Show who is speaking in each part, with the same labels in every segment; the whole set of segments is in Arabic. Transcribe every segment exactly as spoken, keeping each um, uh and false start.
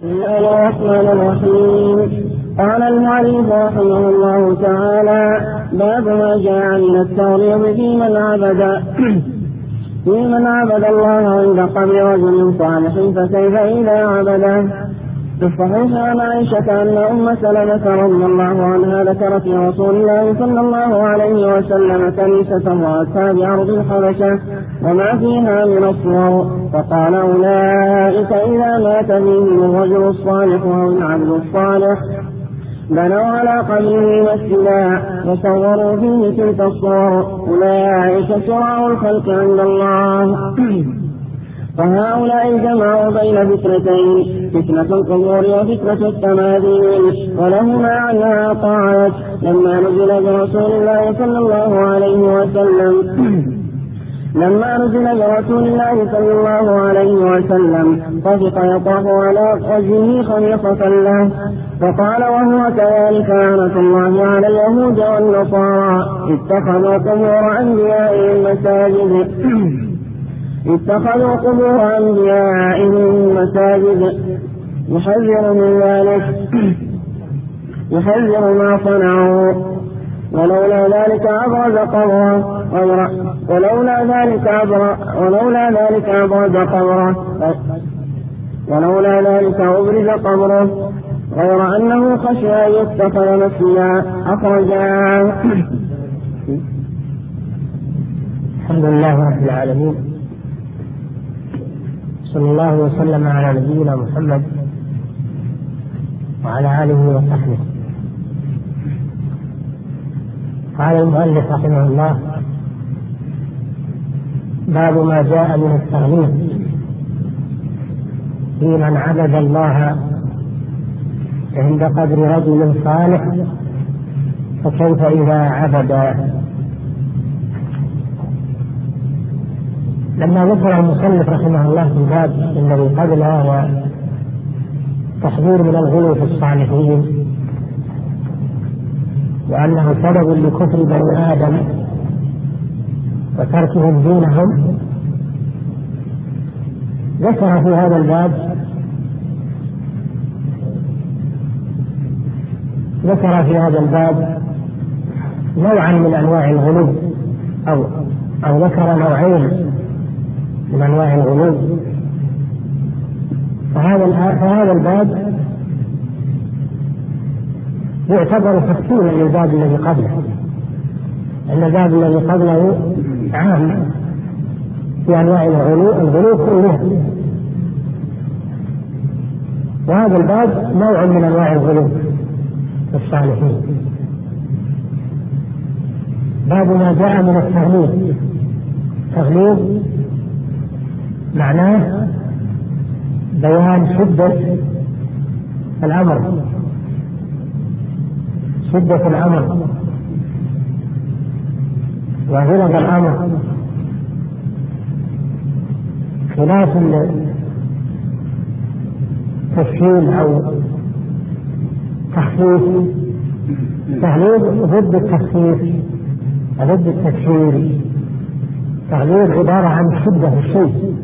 Speaker 1: بسم الله الرحمن الرحيم. قال المؤلف رحمه الله تعالى: باب ما جاء من التغليظ في من عبد في من عبد الله عند قبر رجل صالح، فكيف إذا عبده؟ في الصحيح عن عائشة أن أم سلمة رضي الله عنها ذكرت لرسول الله صلى الله عليه وسلم كنيسة رأتها بأرض الحبشة وما فيها من الصور، فقال: أولئك إذا مات فيهم الرجل الصالح أو العبد الصالح بنوا على قبره مسجدا وصوروا فيه تلك الصور، أولئك شرار الخلق عند الله. فهؤلاء جمعوا بين فتنتين: فتنة القبور وفتنة التماثيل، ولهما عنها طاعت. لما نزل برسول الله صلى الله عليه وسلم لما نزل برسول الله صلى الله عليه وسلم طفق يطاف على وجهه خميصة له، فقال وهو كذلك: لعنة الله على اليهود والنصارى اتخذوا قبور أنبيائهم مساجد اتخذوا قبور أنبيائهم مساجد يحذر من ذلك يحذر ما صنعوا، ولولا ذلك أبرز قبره ولولا ذلك أبرز ولولا ذلك أبرز قبره ولولا ذلك أبرز قبره غير أنه خشي أن يتخذ مسجدا. أخرجاه.
Speaker 2: الحمد لله رب العالمين، صلى الله وسلم على نبينا محمد وعلى آله وصحبه. قال المؤلف رحمه الله: باب ما جاء من التغليظ في من عبد الله عند قبر رجل صالح، فكيف إذا عبد؟ لما ذكر المصنف رحمه الله في الباب الذي قبله وتحذير من الغلو في الصالحين وأنه سبب لكفر بني آدم وتركهم دينهم، ذكر في هذا الباب ذكر في هذا الباب نوعا من أنواع الغلو أو أو ذكر نوعين من أنواع الغلو. فهذا فهذا الباب يعتبر تفصيلا للباب الذي قبله، أن الباب الذي قبله عام في أنواع الغلو الغلو كلها، وهذا الباب نوع من أنواع الغلو في الصالحين. باب ما جاء من التغليظ. تغليظ معناه بيان شدة الأمر شدة الأمر وغلظ الأمر، خلاف التسهيل أو تخفيف. تغليظ ضد التخفيف ضد التسهيل. تغليظ عبارة عن شدة في الشيء.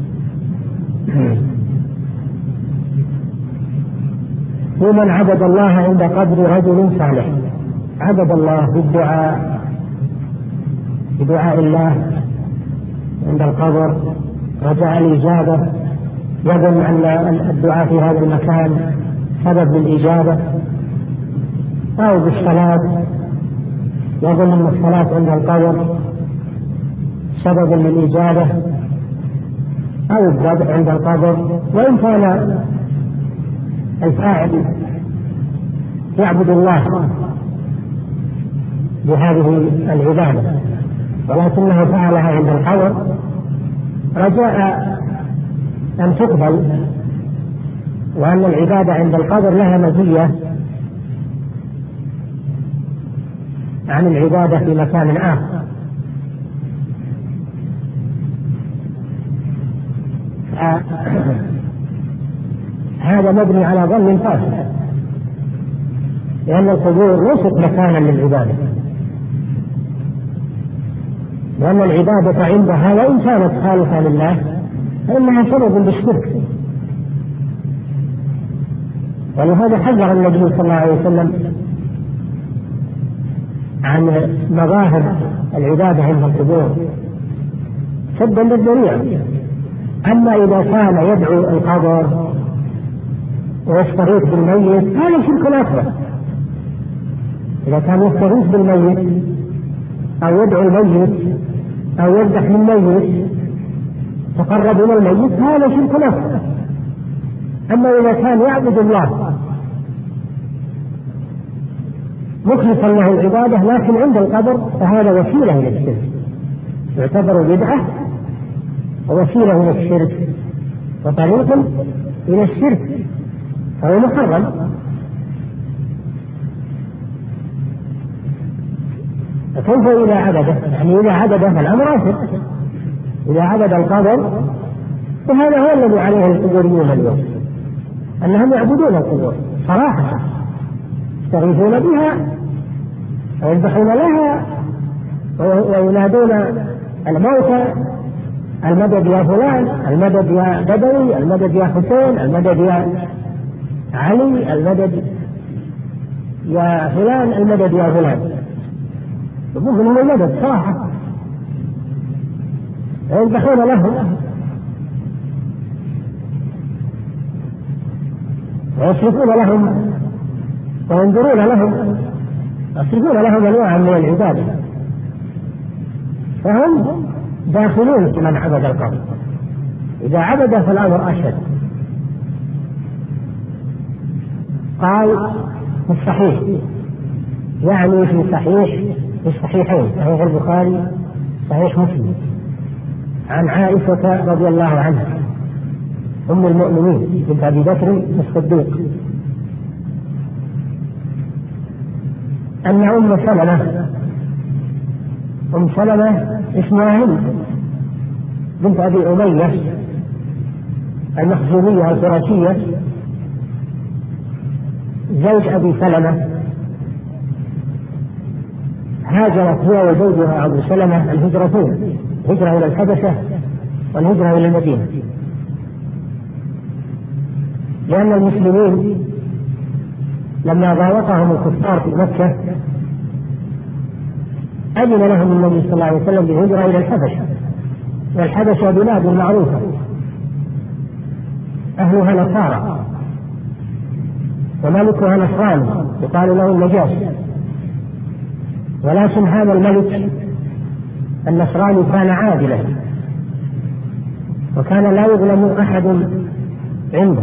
Speaker 2: ومن عبد الله عند قبر رجل صالح، عبد الله بالدعاء بدعاء الله عند القبر رجاء الإجابة، يظن أن الدعاء في هذا المكان سبب للإجابة، أو بالصلاة، يظن أن الصلاة عند القبر سبب للإجابة، أو الذبح عند القبر. وإن كان الفاعل يعبد الله بهذه العبادة ولكنه فعلها عند القبر رجاء أن تقبل، وأن العبادة عند القبر لها مزية عن العبادة في مكان آخر. هذا مبني على ظن فاسد، لأن القبور ليست مكانا للعبادة، لأن العبادة عندها وإن كانت خالصة لله فإنها سبب للشرك، ولهذا حذر النبي صلى الله عليه وسلم عن مظاهر العبادة عند القبور سدا للذريعة. أما إذا كان يدعو القبر ويستغيث بالميت هذا شرك أكبر. إذا كان يستغيث بالميت أو يدعو الميت أو يذبح للميت تقرب إلى الميت هذا شرك أكبر. أما إذا كان يعبد الله مخلصا له العبادة لكن عند القبر فهذا وسيلة إلى الشرك، يعتبر بدعة ووسيلة إلى الشرك وطريق إلى الشرك، فهو محرم. فكيف إذا عبده؟ يعني إذا عبده فالأمر آخر. إذا عبد القبر فهذا هو الذي عليه القبوريون اليوم، أنهم يعبدون القبور صراحة، يستغيثون بها ويذبحون لها وينادون الموتى المدد يا فلان، المدد يا بدوي، المدد يا حسين، المدد يا علي، المدد يا فلان، المدد يا فلان، يقولون من المدد صراحة ويذبحون لهم ويصرفون لهم وينظرون لهم، يصرفون لهم أنواعا من العبادة، فهم داخلون في من عبد القبر. إذا عبد فالأمر أشد. قال في الصحيح، يعني في صحيح في الصحيحين، صحيح البخاري صحيح مسلم، عن عائشة رضي الله عنها أم المؤمنين بنت أبي بكر الصديق أن أم سلمة أم سلمة اسمها هند بنت أبي أمية المخزومية القرشية زوج أبي سلمة، هاجرت هي وزوجها أبو سلمة الهجرتين، هجرة إلى الحبشة والهجرة إلى المدينة، لأن المسلمين لما ضايقهم الكفار في مكة أذن لهم النبي صلى الله عليه وسلم بالهجرة إلى الحبشة، والحبشة بلاد معروفة أهلها نصارى وملكها نصراني يقال له النجاشي، ولكن هذا الملك النصراني كان عادلا وكان لا يظلم أحد عنده،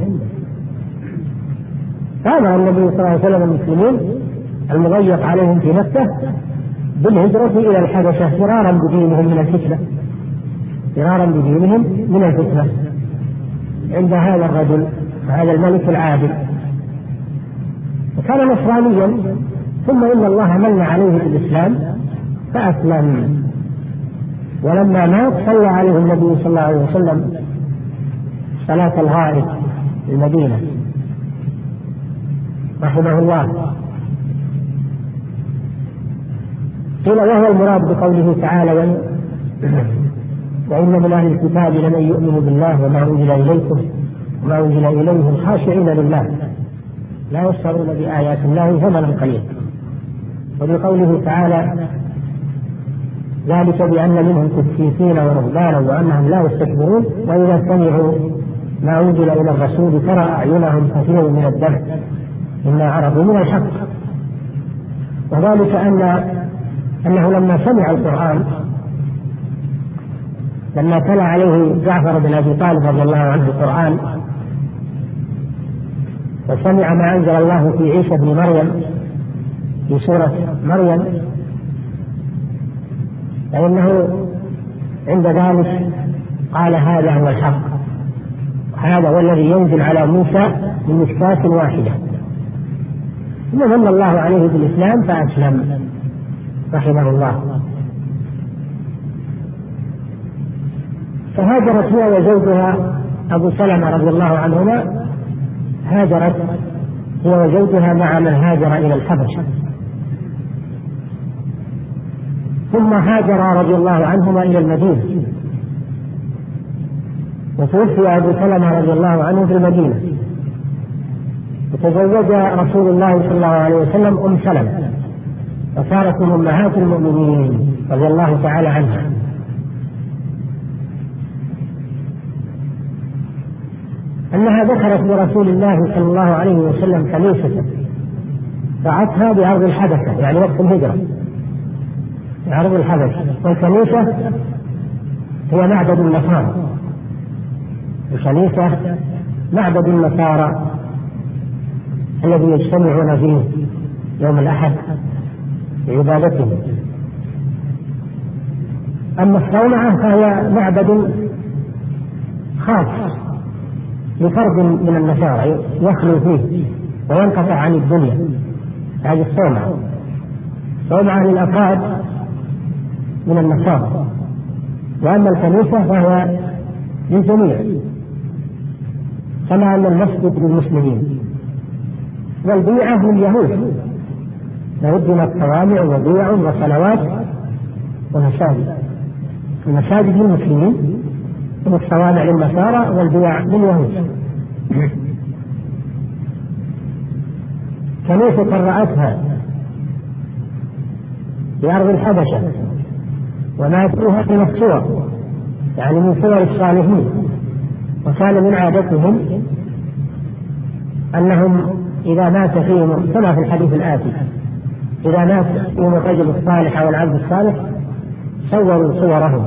Speaker 2: فأمر النبي صلى الله عليه وسلم المسلمين المضيق عليهم في مكة بالهجرة إلى الحبشة فرارا بدينهم من الفتنة، فرارا بدينهم من الفتنة عند هذا الرجل هذا الملك العادل، وكان نصرانيا، ثم إن الله من عليه بالإسلام فأسلم، ولما مات صلى عليه النبي صلى الله عليه وسلم صلاة الغائب في المدينة رحمه الله. قيل وهو المراد بقوله تعالى وإن من أهل الكتاب لمن يؤمن بالله وما أنزل إليكم وما أنزل إليهم خاشعين لله لا يشترون بآيات الله ثمنا قليلا، وبقوله تعالى ذلك بأن منهم قسيسين ورهبانا وأنهم لا يستكبرون وإذا سمعوا ما أنزل إلى الرسول ترى أعينهم تفيض من الدم مما عرفوا من الحق، وذلك أن أنه لما سمع القرآن لما تلا عليه جعفر بن أبي طالب رضي الله عنه القرآن وسمع ما أنزل الله في عيسى بن مريم في سورة مريم فإنه عند ذلك قال هذا هو الحق، هذا هو الذي ينزل على موسى من مشكاة واحدة، ثم من الله عليه بالإسلام فأسلم رحمه الله. فهاجرت هي وزوجها أبو سلمة رضي الله عنهما، هاجرت هي وزوجها مع من هاجر إلى الحبشة، ثم هاجر رضي الله عنهما إلى المدينة، وتوفي أبو سلمة رضي الله عنه في المدينة، وتزوج رسول الله صلى الله عليه وسلم أم سلمة وصارت من أمهات المؤمنين رضي الله تعالى عنها. أنها ذكرت لرسول الله صلى الله عليه وسلم كنيسة رأتها بأرض الحبشة، يعني وقت الهجرة بأرض الحبشة، والكنيسة هي معبد النصارى، الكنيسة معبد النصارى الذي يجتمعون فيه يوم الأحد لعبادتهم. أما الصومعة فهي معبد خاص لفرد من النصارى يخلو فيه وينقطع عن الدنيا، هذه الصومعة. صومعة للأفراد من النصارى، وأما الكنيسة فهي للجميع، كما أن المسجد للمسلمين والبيعة لليهود، فهدمت صوامع وبيع وصلوات ومساجد. المساجد للمسلمين والصوامع للنصارى والبيع لليهود. كنيسة رأتها بأرض الحبشة وما فيها من الصور، يعني من صور الصالحين، وكان من عادتهم أنهم إذا مات فيهم كما في الحديث الآتي إذا مات فيهم الرجل الصالح أو العبد الصالح صوروا صورهم،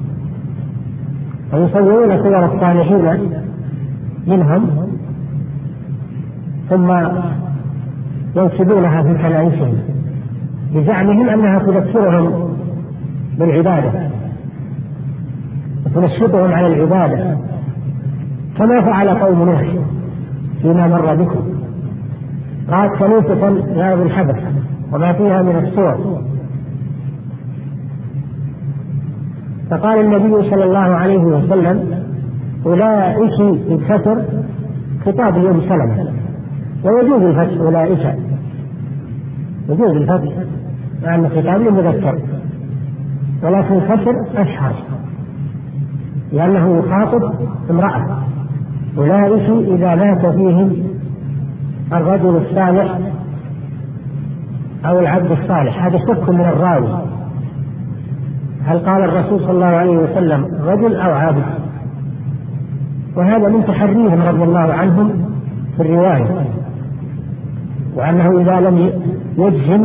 Speaker 2: ويصورون صور الصالحين منهم ثم ينسبونها في كنائسهم بزعمهم أنها تذكرهم بالعبادة وتنشطهم على العبادة، كما فعل قوم نوح فيما مر بكم. رأت كنيسة بأرض الحبشة وما فيها من الصور، فقال النبي صلى الله عليه وسلم أولئك الكسر خطاب يوم سلمة، ويجوز الفتح أولئك، يجوز الفتح مع أن خطاب المذكر، ولكن الكسر أشهر لأنه يخاطب امرأة. أولئك إذا مات فيهم الرجل الصالح أو العبد الصالح. هذا شك من الراوي، هل قال الرسول صلى الله عليه وسلم رجل أو عبد؟ وهذا من تحريهم رضي الله عنهم في الرواية، وأنه إذا لم يجزم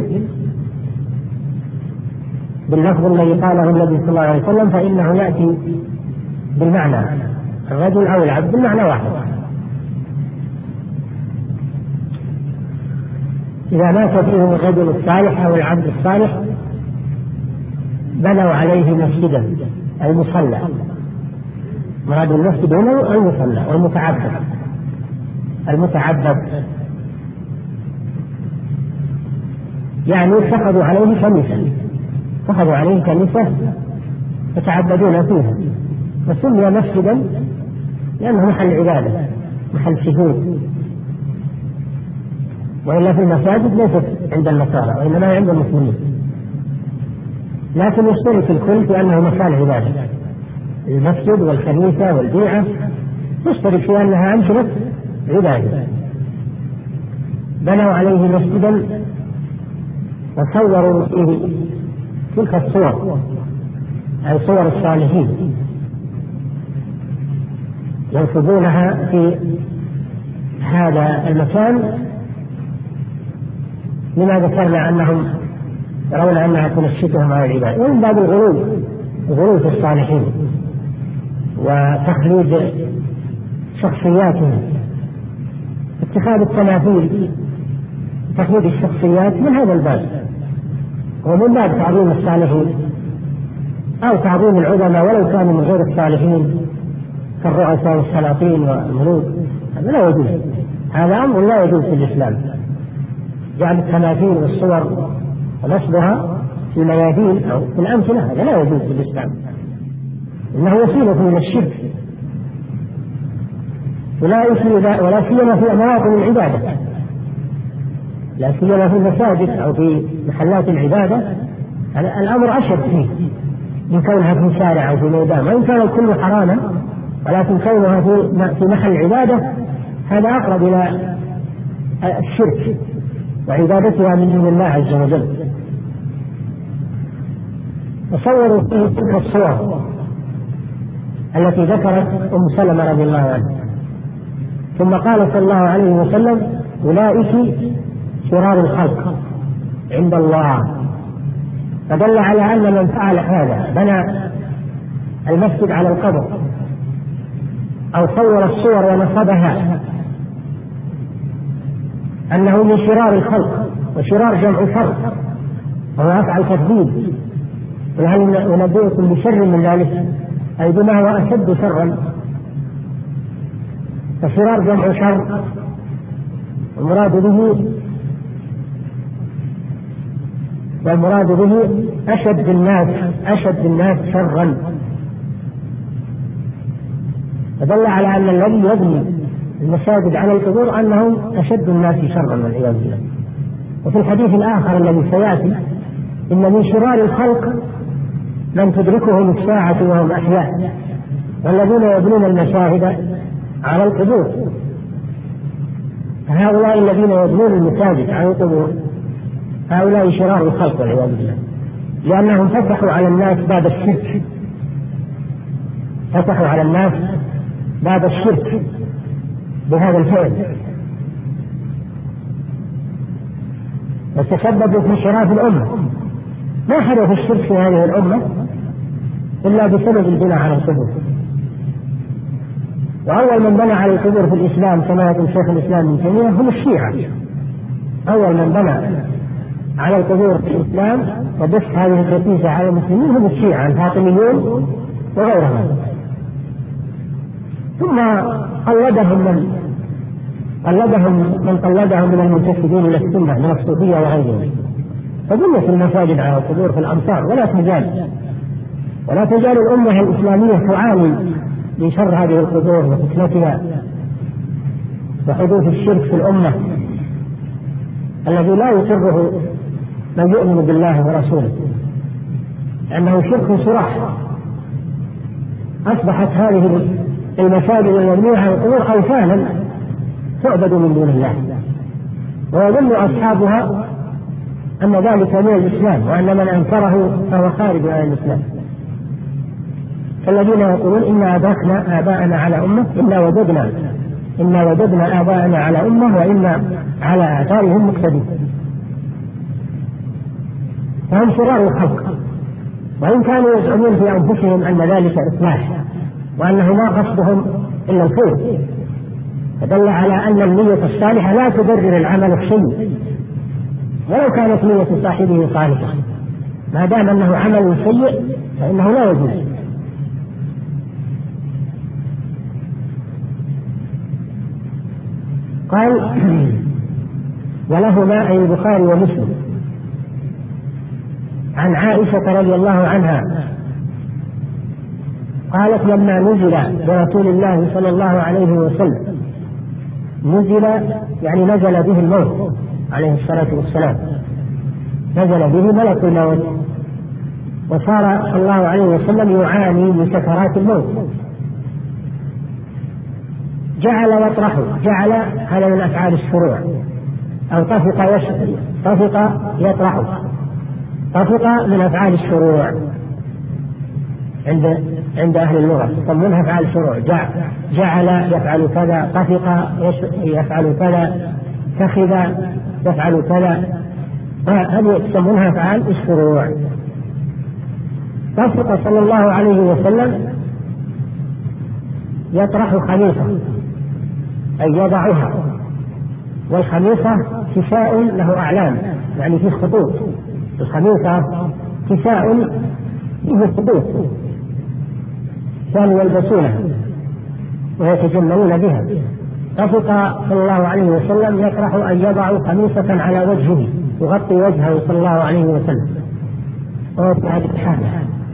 Speaker 2: باللفظ الذي قاله النبي صلى الله عليه وسلم فإنه يأتي بالمعنى الرجل أو العبد بالمعنى واحد. إذا مات فيهم الرجل الصالح أو العبد الصالح بنوا عليه مسجدا، المصلى، مراد المسجد هنا المصلى والمتعبد. المتعبد يعني اتخذوا عليه كنيسة، اتخذوا عليه كنيسة يتعبدون فيها، وسمي مسجدا لأنه محل عبادة، محل شهود. وإلا في المساجد ليست عند النصارى وإنما عند المسلمين، لكن يشترك الكل في أنه مكان عبادة. المسجد والكنيسة والبيعة يشترك في أنها أمكنة عبادة. بنوا عليه مسجدا وصوروا فيه تلك الصور، أي صور الصالحين، ينصبونها في هذا المكان لما ذكرنا أنهم يرون أنها تنشطهم على العبادة، ومن باب الغلو، الغلو في الصالحين وتخليد شخصياتهم، اتخاذ التماثيل، تخليد الشخصيات من هذا الباب، ومن باب تعظيم الصالحين أو تعظيم العلماء ولو كانوا من غير الصالحين كالرؤساء والسلاطين والملوك. هذا لا يجوز، هذا أمر لا يجوز في الإسلام، جعل التماثيل والصور ونصبها في الميادين أو في الأمثلة، هذا لا يجوز في الإسلام، إنه وسيلة من الشرك، ولا سيما في مواطن العبادة، لا سيما في المساجد أو في محلات العبادة. الأمر أشد فيه من كونها في شارع أو في ميدان، وإن كان الكل حراما، ولكن كونها في محل العبادة هذا أقرب إلى الشرك وعبادتها من دون الله عز وجل. تصوروا فيه تلك الصور التي ذكرت أم سلمة رضي الله عنها. ثم قال صلى الله عليه وسلم: أولئك شرار الخلق عند الله. فدل على أن من فعل هذا، بنى المسجد على القبر أو صور الصور ونصبها، أنه من شرار الخلق. وشرار جمع شر، وهو أفعل تفضيل. وهل ننبئكم بشر من ذلك؟ أي بما هو أشد شرا. فشرار جمع شر، المراد به والمراد به أشد الناس أشد الناس شرا. فدل على أن الذي يبني المساجد على القبور أنهم أشد الناس شرا والعياذ بالله. وفي الحديث الآخر الذي سيأتي: إن من شرار الخلق من تدركهم الساعة وهم أحياء، والذين يبنون المشاهد على القبور. فهؤلاء الذين يبنون المساجد على القبور هؤلاء شرار الخلق والعياذ بالله، لأنهم فتحوا على الناس باب الشرك فتحوا على الناس باب الشرك بهذا الفعل، وتسببوا في انحراف الأمة. ما حدث الشرك في هذه الأمة إلا بسبب البناء على القبور. وأول من بنى على القبور في الإسلام كما يقول شيخ الإسلام ابن تيمية هم الشيعة. أول من بنى على القبور في الإسلام ودس هذه الكنيسة على المسلمين هم الشيعة الفاطميون وغيرهم. ثم قلدهم من قلدهم من قلدهم من المنتسبين إلى السنة من الصوفية وغيرهم. فبنيت المساجد على القبور في الأمصار، ولا تزال ولا تزال الأمة الإسلامية تعاني من شر هذه القبور وفتنتها وحدوث الشرك في الأمة الذي لا يقره من يؤمن بالله ورسوله، لأنه شرك صراح. أصبحت هذه المساجد المبنية على القبور أوثانا تعبد من دون الله، ويظن أصحابها أن ذلك من الإسلام، وأن من أنكره فهو خارج عن الإسلام. فالذين يقولون إنا أدركنا آباءنا على أمة إنا وجدنا إنا وجدنا آباءنا على أمة وإنا على آثارهم مقتدون. فهم شرار الخلق، وإن كانوا يزعمون في أنفسهم أن ذلك إصلاح وأنه ما قصدهم إلا الخير. فدل على أن النية الصالحة لا تبرر العمل السيء ولو كانت نية صاحبه صالحة، ما دام أنه عمل سيء فإنه لا يجوز. قال: ولهما أي البخاري ومسلم عن عائشة رضي الله عنها قالت: لما نزل برسول الله صلى الله عليه وسلم، نزل يعني نزل به الموت عليه الصلاة والسلام، نزل به ملك الموت، وصار صلى الله عليه وسلم يعاني من سكرات الموت. جعل يطرح، جعل هذا من أفعال الشروع، أو طفق طفق يطرح، طفق من أفعال الشروع عند عند أهل اللغة يسمونها أفعال الشروع. جعل يفعل كذا، طفق يفعل كذا، اتخذ يفعل كذا، هذه يسمونها أفعال الشروع. طفق صلى الله عليه وسلم يطرح خميصة أي يضعها، والخميصة كساء له أعلام يعني فيه خطوط، الخميصة كساء فيه خطوط كانوا يلبسونها ويتجملون بها. طفق صلى الله عليه وسلم يطرح أن يضع خميصة على وجهه تغطي وجهه صلى الله عليه وسلم، وهو في هذه الحالة.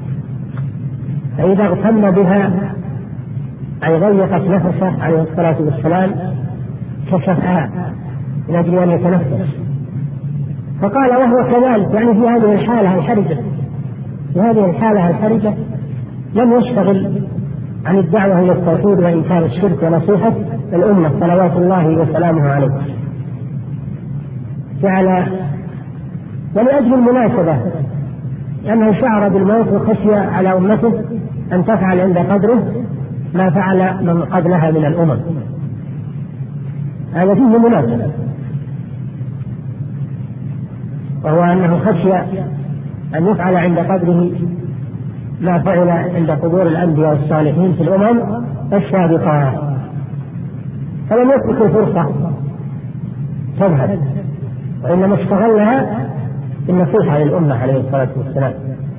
Speaker 2: فإذا اغتم بها أي ضيقت نفسه عليه الصلاة والسلام كشفها من أجل أن يتنفس. فقال وهو كذلك، يعني في هذه الحالة الحرجة في هذه الحالة الحرجة لم يشتغل عن الدعوة إلى التوحيد وإنكار الشرك ونصيحة الأمة صلوات الله وسلامه عليه، جعل ولأجل المناسبة لأنه شعر بالموت وخشي على أمته أن تفعل عند قدره ما فعل من قبلها من الأمم، هذا فيه مناسبة، وهو أنه خشي أن يفعل عند قدره ما فعل عند قبور الأنبياء والصالحين في الأمم السابقة، فلم يترك الفرصة تذهب، وإنما استغلها بالنصيحة للأمة عليه الصلاة والسلام.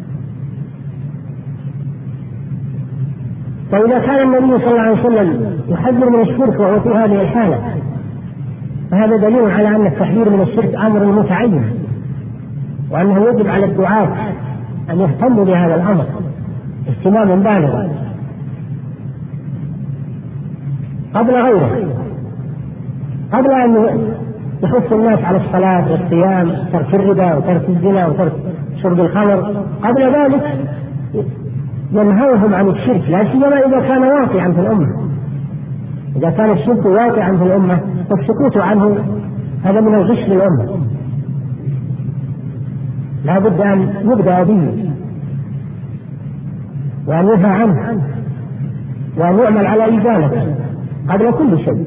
Speaker 2: فإذا كان النبي صلى الله عليه وسلم يحذر من الشرك وهو في هذه الحالة، فهذا دليل على أن التحذير من الشرك أمر متعين، وأنه يجب على الدعاة أن يهتموا بهذا الأمر اهتماما بالغا قبل غيره، قبل أن يحث الناس على الصلاة والصيام، ترك الربا وترك الزنا وترك شرب الخمر، قبل ذلك ينهوهم عن الشرك، لا سيما إذا كان واقعا في الأمة. إذا كان الشرك واقعا في الأمة فالسكوت عنه هذا من الغش للأمة، لا بد أن يبدأ به وأن ينهى عنه وأن يعمل على إزالته قبل كل شيء،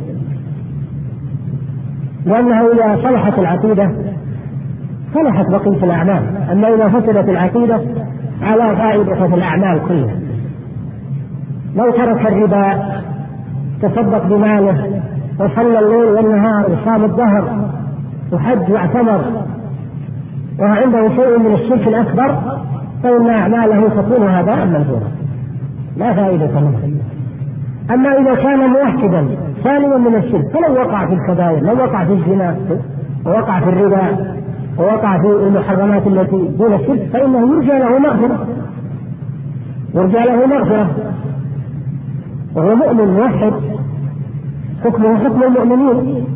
Speaker 2: لأنه إذا صلحت العقيدة صلحت بقية الأعمال، أما إذا فسدت العقيدة على فائدة في الأعمال كلها. لو ترك الربا، تصدق بماله، وصلى الليل والنهار وصام الدهر وحج واعتمر وعنده شيء من الشرك الأكبر، فإن أعماله تكون هباء منثورا لا فائدة منه. أما إذا كان موحدا سالما من الشرك، فلو وقع في الكبائر، لو وقع في الزنا ووقع في الربا ووقع في المحرمات التي دون الشرك، فإنه يرجى له مغفرة، يرجى له مغفرة، وهو مؤمن موحد حكمه حكم المؤمنين،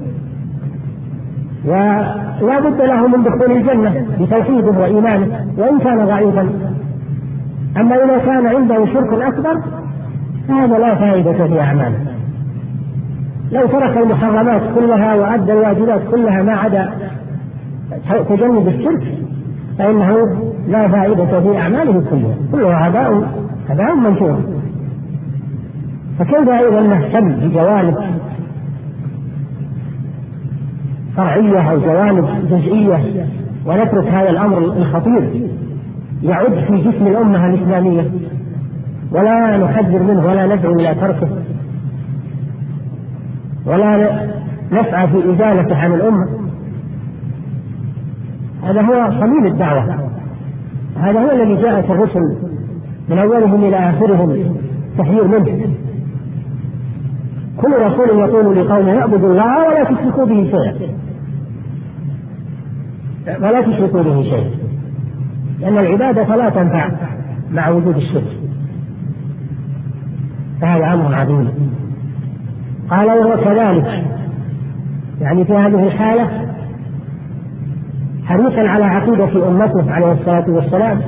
Speaker 2: ولا بد له من دخول الجنة بتوحيده وإيمانه وإن كان ضعيفا. أما إذا كان عنده شرك أكبر فهذا لا فائدة في أعماله، لو ترك المحرمات كلها وأدى الواجبات كلها ما عدا تجنب الشرك فإنه لا فائدة في أعماله كلها، كلها هباء هباء منثور. فكيف أيضا نهتم بجوانب فرعية أو جوانب جزئية ونترك هذا الأمر الخطير يعد في جسم الأمة الإسلامية ولا نحذر منه ولا ندعو إلى تركه ولا نسعى في إزالته عن الأمة؟ هذا هو صميم الدعوة، هذا هو الذي جاءت الرسل من أولهم إلى آخرهم تحذير منه. كل رسول يقول لقومه اعبدوا الله ولا تشركوا به شيئا، ولا تشركوا به شيئا، لأن العبادة لا تنفع مع وجود الشرك، فهذا أمر عظيم. قال وهو كذلك، يعني في هذه الحالة حريصا على عقيدة أمته عليه الصلاة والسلام،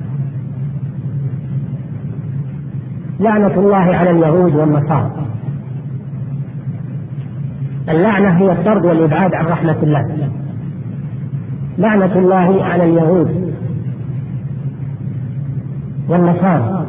Speaker 2: لعنة الله على اليهود والنصارى. اللعنة هي الطرد والإبعاد عن رحمة الله، لعنة الله على اليهود والنصارى.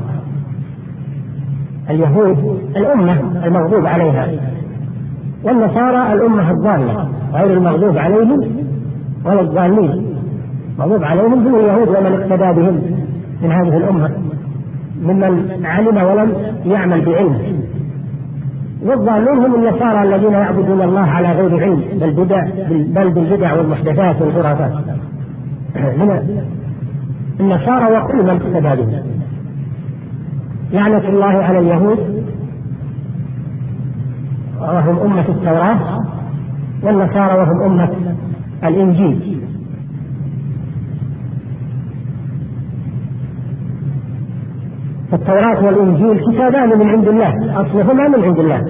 Speaker 2: اليهود الأمة المغضوب عليها، والنصارى الأمة الضالة غير المغضوب عليهم ولا الضالين، المغضوب عليهم هم اليهود ومن اقتدى بهم من هذه الأمة ممن علم ولم يعمل بعلم، والضالون هم النصارى الذين يعبدون الله على غير علم بل بدع بل بالبدع والمحدثات والخرافات من النصارى وكل من اقتدى بهم. لعنة الله على اليهود وهم أمة التوراة، والنصارى وهم أمة الإنجيل. فالتوراة والإنجيل كتابان من عند الله، أصلهما من عند الله،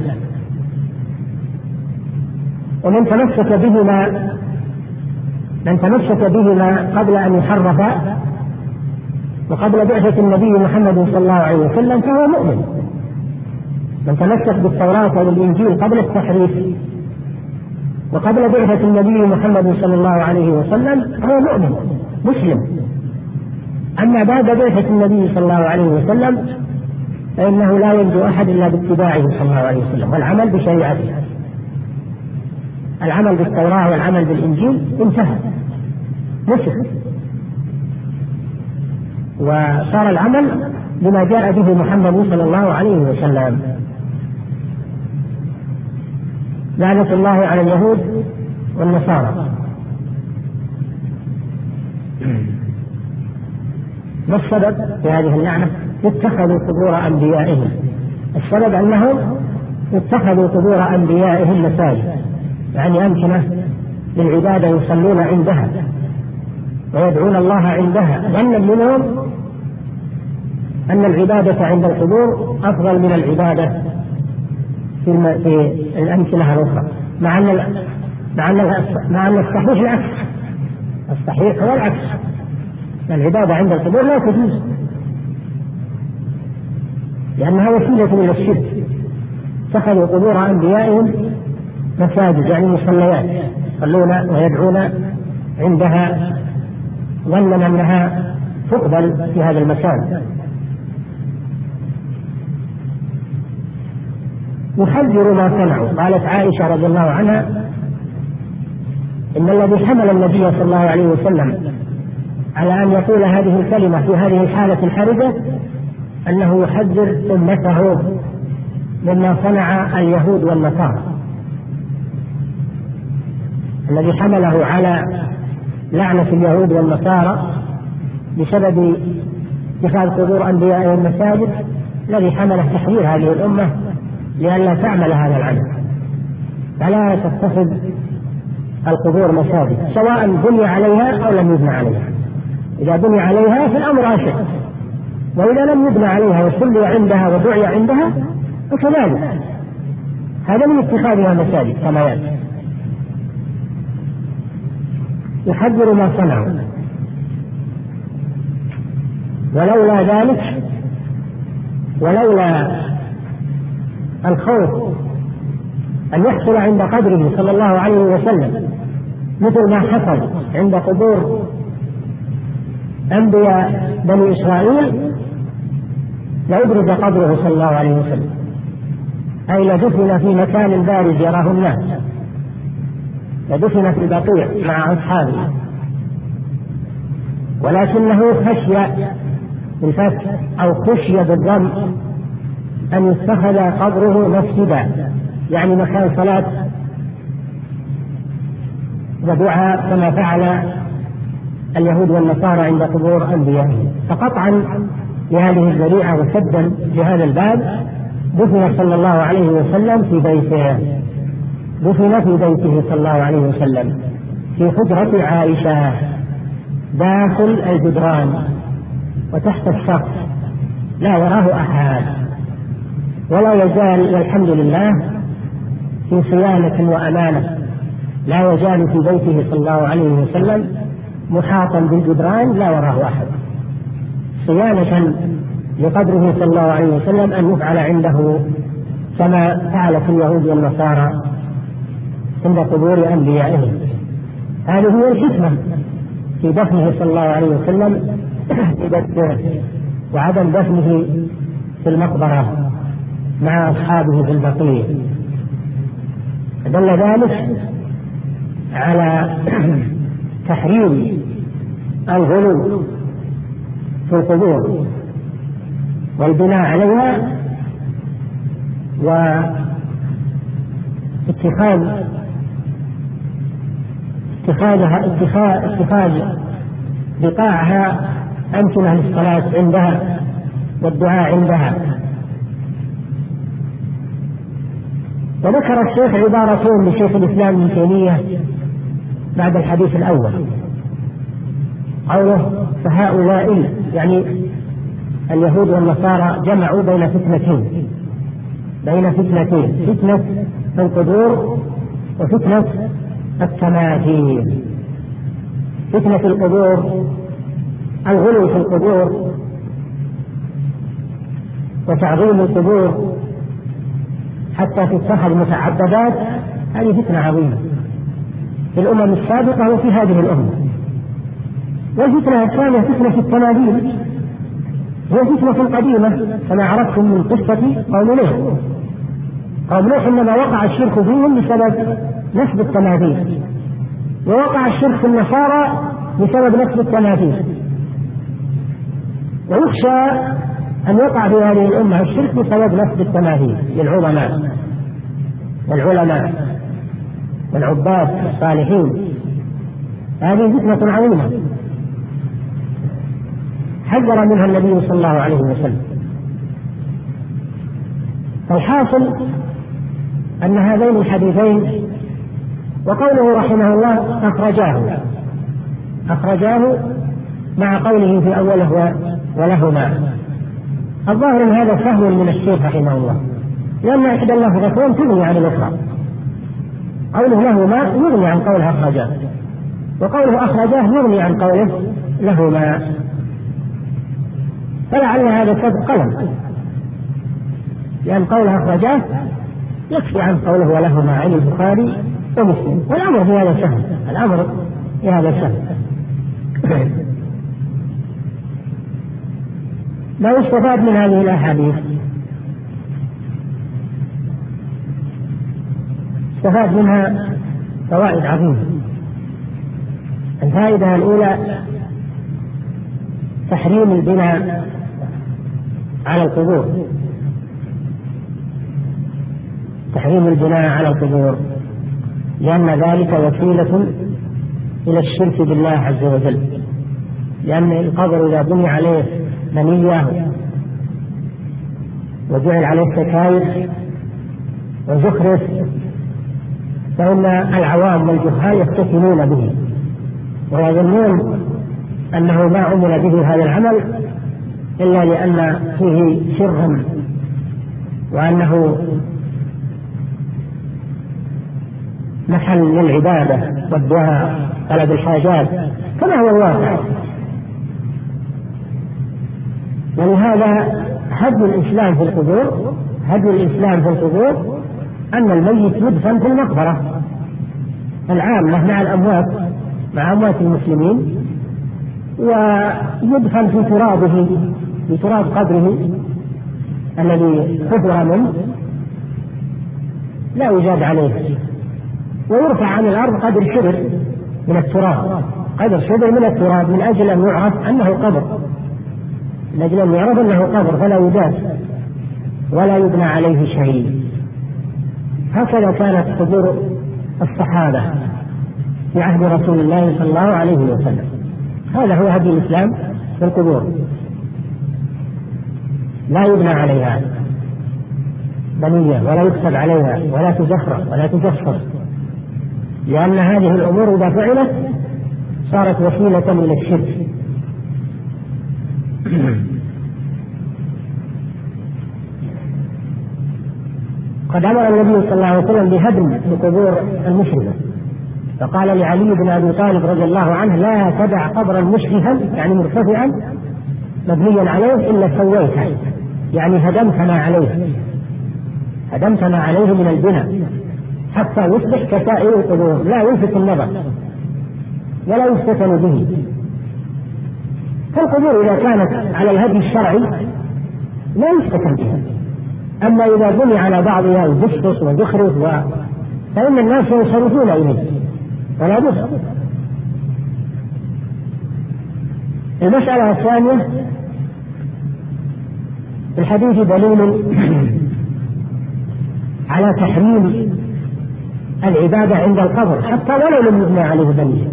Speaker 2: ومن تمسك بهما من تمسك بهما قبل أن يحرفا وقبل بعثة النبي محمد صلى الله عليه وسلم فهو مؤمن. من تمسك بالتوراة والإنجيل قبل التحريف وقبل بعثة النبي محمد صلى الله عليه وسلم هو مؤمن مسلم. أما بعد بعثة النبي صلى الله عليه وسلم فإنه لا ينجو أحد إلا باتباعه صلى الله عليه وسلم والعمل بشريعته. العمل بالتوراة والعمل بالإنجيل انتهى نسخ، وصار العمل بما جاء به محمد صلى الله عليه وسلم. لعنة الله على اليهود والنصارى. ما السبب في هذه اللعنة؟ اتخذوا قبور أنبيائهم. السبب أنهم اتخذوا قبور أنبيائهم مساجد، يعني أمكنة للعبادة يصلون عندها ويدعون الله عندها، ظنا منهم أن العبادة عند القبور أفضل من العبادة في, الم... في الأمكنة الأخرى، مع أن ال... مع أن مع أن الصحيح العكس. الصحيح هو العكس، العبادة عند القبور لا تجوز لأنها وسيلة إلى الشرك. اتخذوا قبور أنبيائهم مساجد، يعني مصليات يصلون ويدعون عندها ظنا أنها تقبل في هذا المكان. يحذر ما صنعوا. قالت عائشة رضي الله عنها إن الذي حمل النبي صلى الله عليه وسلم على أن يقول هذه الكلمة في هذه الحالة الحرجة أنه يحذر أمته مما صنع اليهود والنصارى. الذي حمله على لعنة اليهود والنصارى بسبب اتخاذ قبور أنبيائهم مساجد، الذي حمله تحذير هذه الأمة لئلا تعمل هذا العمل، فلا تتخذ القبور مساجد سواء بني عليها أو لم يبنى عليها. إذا بني عليها فالأمر أشد، وإذا لم يبنى عليها وصلي عندها ودعي عندها فكذلك، هذا من اتخاذها مساجد كما يأتي. يحذر ما صنعوا. ولولا ذلك، ولولا الخوف أن يحصل عند قبره صلى الله عليه وسلم مثل ما حصل عند قبور أنبياء بني إسرائيل لأبرز قبره صلى الله عليه وسلم، أي لدفن في مكان بارز يراه الناس، لدفن في البقيع مع أصحابه، ولكنه خشي بالفتح أو خشي بالضم أن يتخذ قبره مسجدا، يعني مكان صلاة ودعاء كما فعل اليهود والنصارى عند قبور أنبيائهم. فقطعا لهذه الذريعة وسدا لهذا الباب دفن صلى الله عليه وسلم في بيته، دفن في بيته صلى الله عليه وسلم في حجرة عائشة داخل الجدران وتحت السقف، لا يراه أحد، ولا يزال والحمد لله في صيانة وأمانة، لا يزال في بيته صلى الله عليه وسلم محاطا بالجدران لا يراه أحد، صيانة لقدره صلى الله عليه وسلم أن يفعل عنده كما فعلت اليهود والنصارى عند قبور أنبيائهم. هذه هي الحكمة في دفنه صلى الله عليه وسلم وعدم دفنه في المقبرة مع أصحابه في البقيع. دل ذلك على تحريم الغلو في القبور والبناء عليها واتخاذ اتخاذها اتخاذ اتخاذ بقاعها أمكنة للصلاة عندها والدعاء عندها. وذكر الشيخ عبارتين لشيخ الإسلام ابن تيمية بعد الحديث الأول، قوله فهؤلاء يعني اليهود والنصارى جمعوا بين فتنتين، بين فتنتين، فتنة القبور وفتنة التماثيل. فتنة القبور الغلو في القبور وتعظيم القبور حتى تتخذ متعبدات، هذه فتنة عظيمة في الأمم السابقة وفي هذه الأمة. والفتنة الثانية فتنة التماثيل، هي فتنة قديمة كما عرفتم من قصة قوم نوح. قوم نوح إنما وقع الشرك فيهم بسبب نسب التماثيل، ووقع الشرك في النصارى بسبب نسب التماثيل، ويخشى أن يقع في هذه الأمة الشرك بسبب نسب التماثيل للعظماء والعلماء والعباد الصالحين. هذه فتنة عظيمة حذر منها النبي صلى الله عليه وسلم. فالحاصل أن هذين الحديثين وقوله رحمه الله أخرجاه أخرجاه مع قوله في أوله ولهما، الظاهر أن هذا فهم من الشيخ رحمه الله، لأن إحدى اللفظتين تغني عن الأخرى. قوله لهما يغني عن قوله أخرجاه، وقوله أخرجاه يغني عن قوله لهما، فلعل هذا سبب قلم، لأن قوله أخرجاه يكفي عن قوله ولهما عن البخاري ومسلم، والأمر في هذا سهل، الأمر في هذا سهل. ما يستفاد من هذه الأحاديث؟ استفاد منها فوائد عظيمة. الفائدة الأولى تحريم البناء على القبور، تحريم البناء على القبور، لأن ذلك وسيلة إلى الشرك بالله عز وجل، لأن القبر إذا بني عليه بنية وجعل عليه ستائر وزخرف فإن العوام والجهال يفتتنون به ويظنون أنه ما عمل به هذا العمل إلا لأن فيه سر، وأنه محل للعبادة والدعاء طلب الحاجات كما هو الواقع. ولهذا هدي الإسلام في القبور هدي الإسلام في القبور أن الميت يدفن في المقبرة العامة مع الأموات مع أموات المسلمين، ويدفن في ترابه في تراب قبره الذي حفر منه لا يزاد عليه، ويرفع عن الأرض قدر شبر من التراب قدر شبر من التراب من أجل أن يعرف أنه قبر، من أجل أن يعرف أنه قبر فلا يداس ولا يبنى عليه شيء. هكذا كانت قبور الصحابة في عهد رسول الله صلى الله عليه وسلم. هذا هو هدي الإسلام في القبور، لا يبنى عليها بنية ولا يكتب عليها ولا تزخرف ولا تجسس، لأن هذه الأمور إذا فعلت صارت وسيلة إلى الشرك. قد أمر النبي صلى الله عليه وسلم بهدم القبور المشرفة، فقال لعلي بن أبي طالب رضي الله عنه: لا تدع قبرا مشرفا يعني مرتفعا مبنيا عليه إلا سويته، يعني هدمت ما عليه هدمت ما عليه من البناء حتى يصبح كسائر القبور لا يلفت النظر ولا يفتتن به. فالقبور إذا كانت على الهدي الشرعي لا يفتتن بها، أما إذا بني على بعضها يجسس وزخرف و... فإن الناس ينصرفون إليه ولا بد. المسألة الثانية في الحديث دليل على تحريم العبادة عند القبر حتى ولو لم يبنى عليه بنية،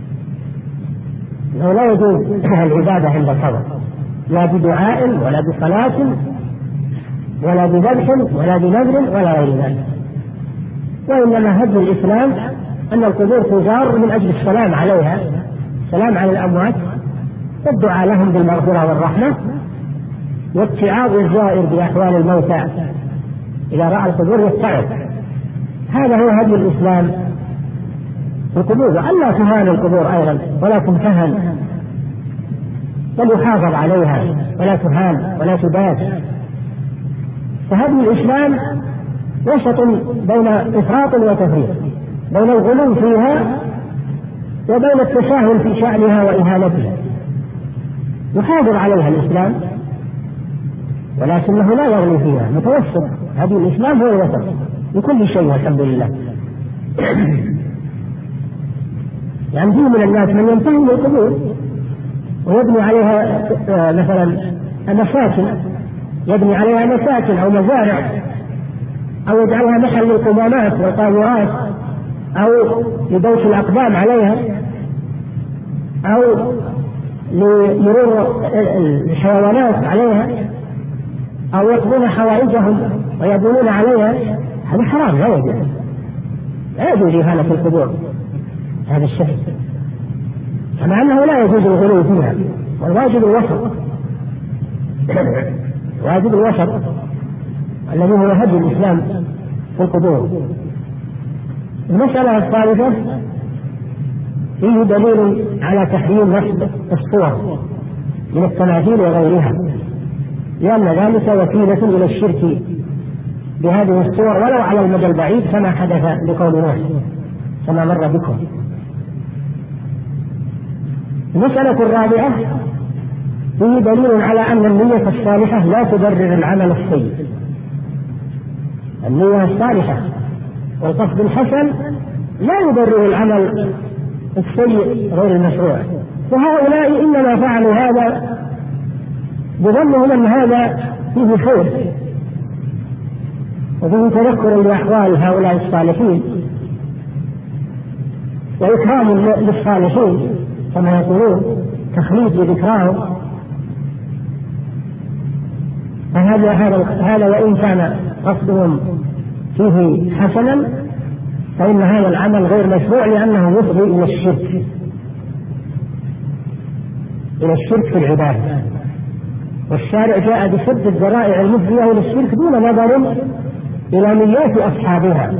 Speaker 2: لو لا يجوز العبادة عند القبر لا بدعاء ولا بصلاة ولا بذبح ولا بنذر ولا غير ذلك، وإنما هدي الإسلام أن القبور تزار من أجل السلام عليها، السلام على الأموات والدعاء لهم بالمغفرة والرحمة واتعاظ الزائر بأحوال الموتى إذا رأى القبور يتعظ. هذا هو هدي الإسلام في القبور، وألا تهان القبور أيضا ولا تمتهن، بل يحافظ عليها ولا تهان ولا تباس. فهدي الإسلام وسط بين إفراط وتفريط، بين الغلو فيها وبين التساهل في شأنها وإهانتها. يحاضر عليها الإسلام ولكنه لا يغلو فيها، متوسط. هذه الإسلام هو الوسط بكل شيء والحمد لله. يعني فيه من الناس من ينتهي للقبور ويبني عليها مثلا مساكن، يبني عليها مساكن أو مزارع، أو يجعلها محل للقمامات والقاذورات، أو لدوس الأقدام عليها، أو لمرور الحيوانات عليها، أو يقضون حوائجهم ويبنون عليها. هذا حرام، لا يجوز، لا يجوز إهانة في القبور هذا الشيء، كما أنه لا يجوز الغلو فيها. والواجب الوسط، واجب الوسط الذي هو هدي الإسلام في القبور. المسألة الثالثة فيه دليل على تحريم نصب الصور من التماثيل وغيرها، لأن ذلك وسيلة إلى الشرك بهذه الصور ولو على المدى البعيد، كما حدث بقول نوح كما مر بكم. المسألة الرابعة فيه دليل على أن النية الصالحة لا تبرر العمل السيء. النية الصالحة والقصد الحسن لا يبرر العمل السيء غير المشروع، وهؤلاء إنما فعلوا هذا بظنهم أن هذا فيه خير وفيه تذكر لأحوال هؤلاء الصالحين وإكرام للصالحين كما يقولون، تخليد لذكراهم. فهذا هذا وإن كان قصدهم فيه حسنا فإن هذا العمل غير مشروع، لأنه يفضي إلى الشرك إلى الشرك في العبادة. والشارع جاء بسد الذرائع المفضية إلى الشرك دون نظر إلى نيات أصحابها.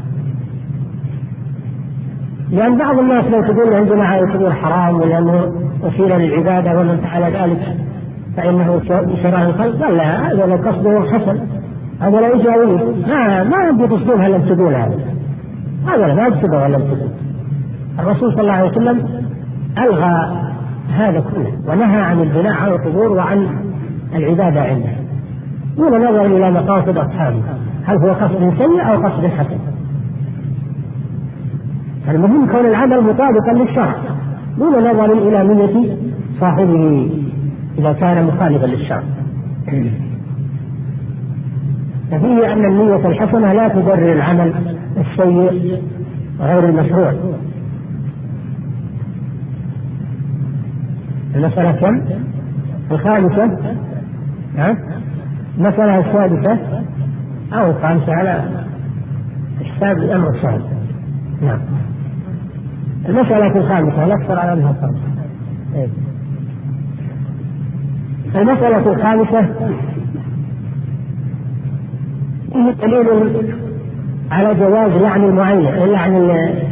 Speaker 2: لأن بعض الناس لو تقول عندنا عاية حرام ولأنه وسيلة للعبادة ومن فعل ذلك فإنه شرع الخلق، قال لا، هذا لو قصده حسن، هذا لا يجاوز، ما ما عندي تصديقها لم تقول هذا، هذا لا يقصده لم تقول. الرسول صلى الله عليه وسلم ألغى هذا كله ونهى عن البناء على القبور وعن العبادة عنده دون نظر إلى مقاصد أصحابه، هل هو قصد سيء أو قصد حسن. المهم كون العمل مطابقا للشرع دون نظر إلى نية صاحبه إذا كان مخالفا للشرع. ففيه أن النية الحسنة لا تبرر العمل السيء غير المشروع. المسألة كم؟ الخامسة، المسألة السادسة أو الخامسة على حساب الأمر السهل. نعم. المسألة الخامسة لا أكثر على أنها الخامسة. المسألة الخامسة فيه دليل على جواز لعن المعين، لعن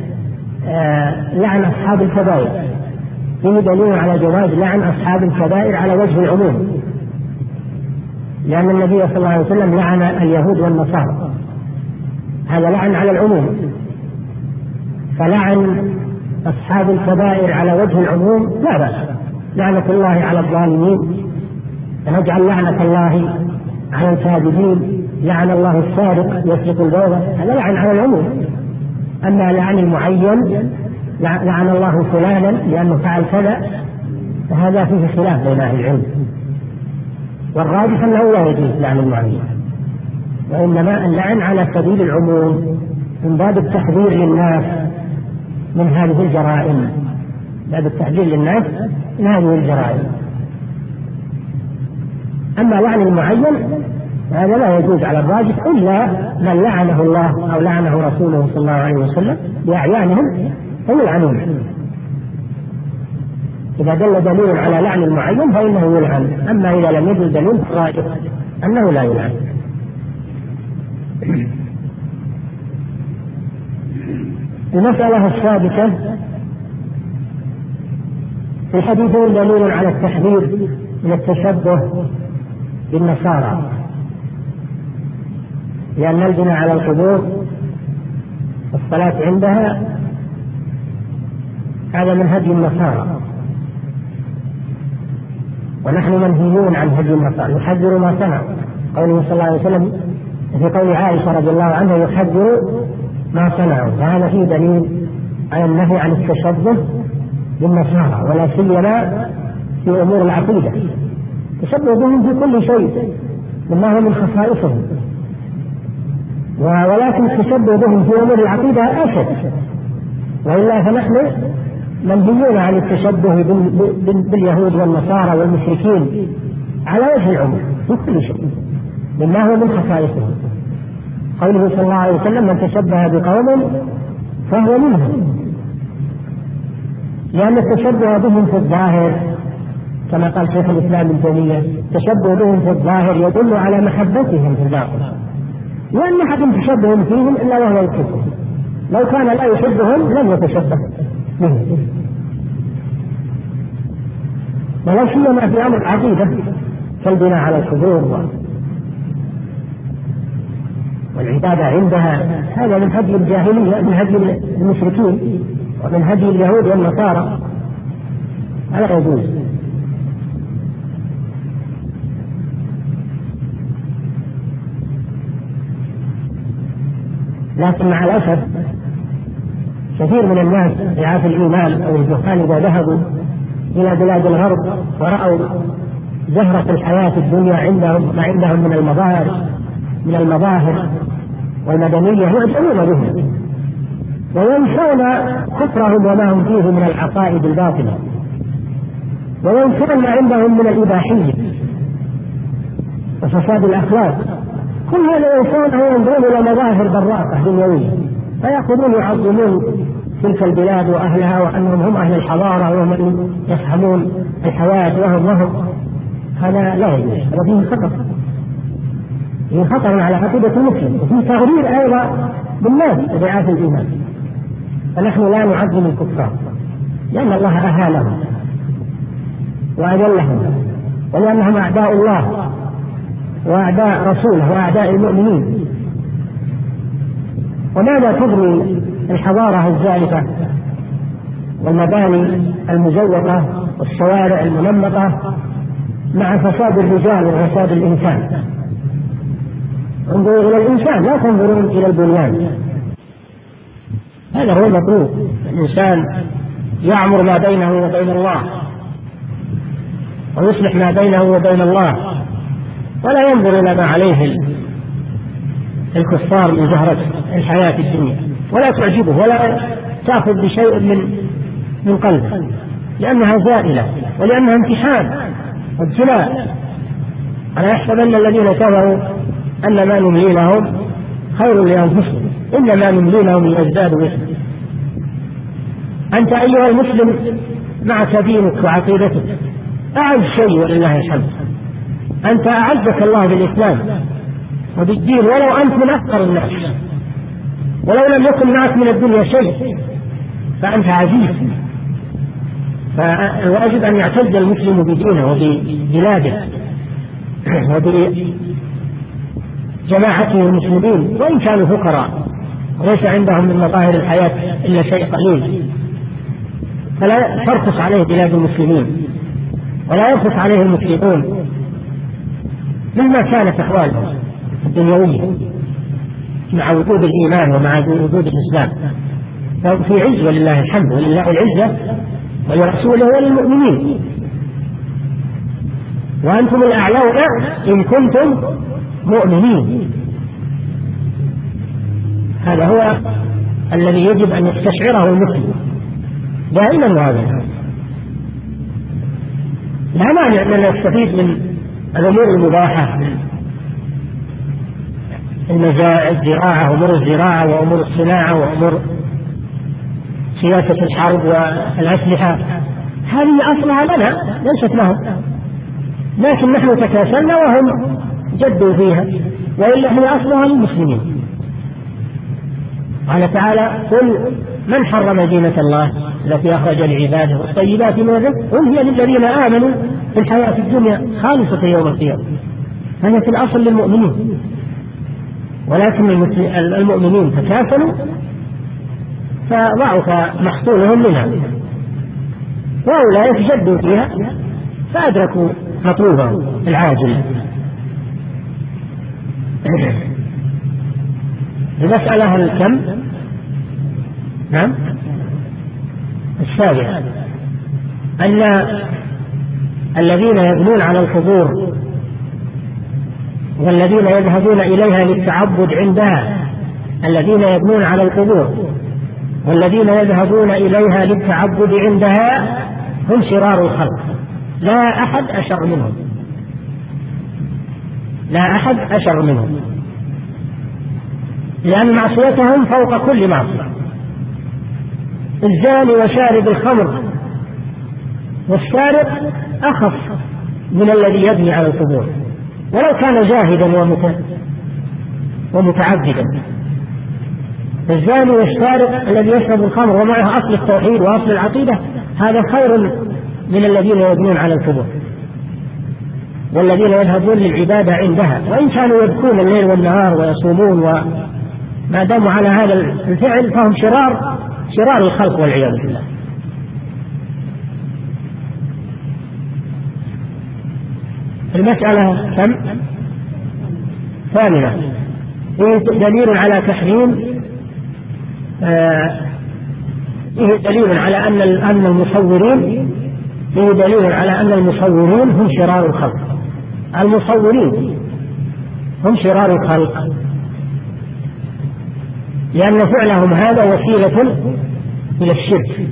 Speaker 2: لعن أصحاب الكبائر. فيه دليل على جواز لعن أصحاب الكبائر على وجه العموم، لأن النبي صلى الله عليه وسلم لعن اليهود والنصارى، هذا لعن على العموم. فلعن أصحاب الكبائر على وجه العموم لا بأس، لعنة الله على الظالمين، ونجعل لعنة الله على الكاذبين، لعن الله السارق يسرق البيضة، هذا لعن على العموم. أما لعن المعين، لعن الله فلانا لأنه فعل كذا، فهذا فيه خلاف بين أهل العلم، والراجح أنه لا يجوز لعن المعين، وإنما اللعن على سبيل العموم من باب التحذير للناس من هذه الجرائم، باب التحذير للناس من هذه الجرائم. أما لعن المعين هذا لا يجوز على الراجح إلا من لعنه الله أو لعنه رسوله صلى الله عليه وسلم بأعيانهم فيلعنون. إذا دل دليل على لعن المعين فإنه يلعن، أما إذا لم يدل دليل فالراجح أنه لا يلعن. المسألة السادسة في الحديثين دليل على التحذير من التشبه بالنصارى، لأن البناء على القبور والصلاة عندها هذا من هدي النصارى، ونحن منهيون عن هدي النصارى، يحذر ما صنع. قوله صلى الله عليه وسلم في قول عائشة رضي الله عنها يحذر ما صنعوا، فهذا فيه دليل على النهي عن التشبه بالنصارى، ولا سيما في أمور العقيدة. تشبه بهم في كل شيء مما هو من خصائصهم، ولكن التشبه بهم في أمور العقيدة أشد، وإلا فنحن منهيون عن التشبه باليهود والنصارى والمشركين على وجه العموم في كل شيء مما هو من خصائصهم. قوله صلى الله عليه وسلم من تشبه بقوم فهو منهم، لأن التشبه بهم في الظاهر كما قال شيخ الإسلام ابن تيمية التشبه بهم في الظاهر يدل على محبتهم في الباطن، وأن أحد تشبه فيهم إلا وهو يحبهم، لو كان لا يحبهم لم يتشبه بهم. ولا سيما في أمر العقيدة كالبناء على القبور والعبادة عندها، هذا من هدي الجاهلية، من هدي المشركين ومن هدي اليهود والنصارى، هذا يجوز. لكن مع الأسف كثير من الناس رعاة الإيمان أو الجهال إذا ذهبوا إلى بلاد الغرب ورأوا زهرة الحياة الدنيا عندهم ما عندهم من المظاهر من المظاهر والمدنية يعجبون بهم وينسون كفرهم وما هم فيه من العقائد الباطلة، وينسون ما عندهم من الإباحية وفساد الأخلاق. كل هذا ينسون وينظرون إلى مظاهر براقة دنيوية، فيأخذون يعظمون تلك البلاد وأهلها وأنهم هم أهل الحضارة وهم من يفهمون الحياة وهم وهم هذا لا يجوز، هذا فيه خطر، فيه خطر على عقيدة المسلم، وفيه تغرير أيضا بالناس رعاة الإيمان. فنحن لا نعظم الكفار لأن الله أهانهم وأذلهم، ولأنهم أعداء الله وأعداء رسوله وأعداء المؤمنين. وماذا تغني الحضارة الزائفة والمباني المزوقة والشوارع المنمقة مع فساد الرجال وفساد الإنسان؟ انظروا إلى الإنسان لا تنظرون إلى البنيان. هذا هو المطلوب، الإنسان يعمر ما بينه وبين الله ويصلح ما بينه وبين الله، ولا ينظر إلى ما عليه الكفار من زهرة الحياة الدنيا، ولا تعجبه ولا تأخذ بشيء من من قلبه، لأنها زائلة ولأنها امتحان وابتلاء. ألا يحسبن الذين كفروا أن ما نملي لهم خير لأنفسهم إنما نملي لهم ليزدادوا إثما. أنت أيها المسلم معك دينك وعقيدتك أعز شيء ولله الحمد، أنت أعزك الله بالإسلام وبالدين، ولو أنت من أفقر الناس، ولو لم يكن معك من الدنيا شيء فأنت عزيز. فالواجب أن يعتز المسلم بدينه وببلاده وبجماعته المسلمين وإن كانوا فقراء وليس عندهم من مظاهر الحياة إلا شيء قليل، فلا ترخص عليه بلاد المسلمين ولا يرخص عليه المسلمون مهما كانت أحوالهم الدنيوية مع وجود الإيمان ومع وجود الإسلام. فهم في عز ولله الحمد، ولله العزة ولرسوله وللمؤمنين، وأنتم الأعلون إن كنتم مؤمنين. هذا هو الذي يجب أن يستشعره المسلم دائما وابدا. لا مانع أننا نستفيد من الأمور المباحة، المزارع الزراعة وأمور الزراعة وأمور الصناعة وأمور سياسة الحرب والأسلحة، هذه أصلها لنا ليست لهم، لكن نحن تكاسلنا وهم جدوا فيها، وإلا هي أصلها للمسلمين. قال تعالى قل من حرم زينة الله التي أخرج لعباده والطيبات من الرزق قل هي للذين آمنوا في الحياة الدنيا خالصة يوم القيامة. فهي في الأصل للمؤمنين، ولكن المؤمنين تكاسلوا فضعف محصولهم منها وأولئك جدوا فيها فأدركوا مطلوبهم العاجل. المسألة الكم؟ نعم السابعة أن الذين يبنون على القبور والذين يذهبون إليها للتعبد عندها، الذين يبنون على القبور والذين يذهبون إليها للتعبد عندها هم شرار الخلق، لا أحد أشر منهم، لا أحد أشر منهم، لأن معصيتهم فوق كل معصية. الزاني وشارب الخمر والسارق أخف من الذي يبني على القبور ولو كان جاهدا ومتعبدا. الزاني والسارق الذي يشرب الخمر ومعه أصل التوحيد وأصل العقيدة هذا خير من الذين يبنون على القبور والذين يذهبون للعبادة عندها، وإن كانوا يبكون الليل والنهار ويصومون، وما داموا على هذا الفعل فهم شرار شرار الخلق والعياذ بالله. المسألة كم؟ ثامنة. فيه دليل على تحريم آه فيه دليل على أن أن المصورين فيه دليل على أن المصورين هم شرار الخلق. المصورين هم شرار الخلق لأن فعلهم هذا وسيلة إلى الشرك،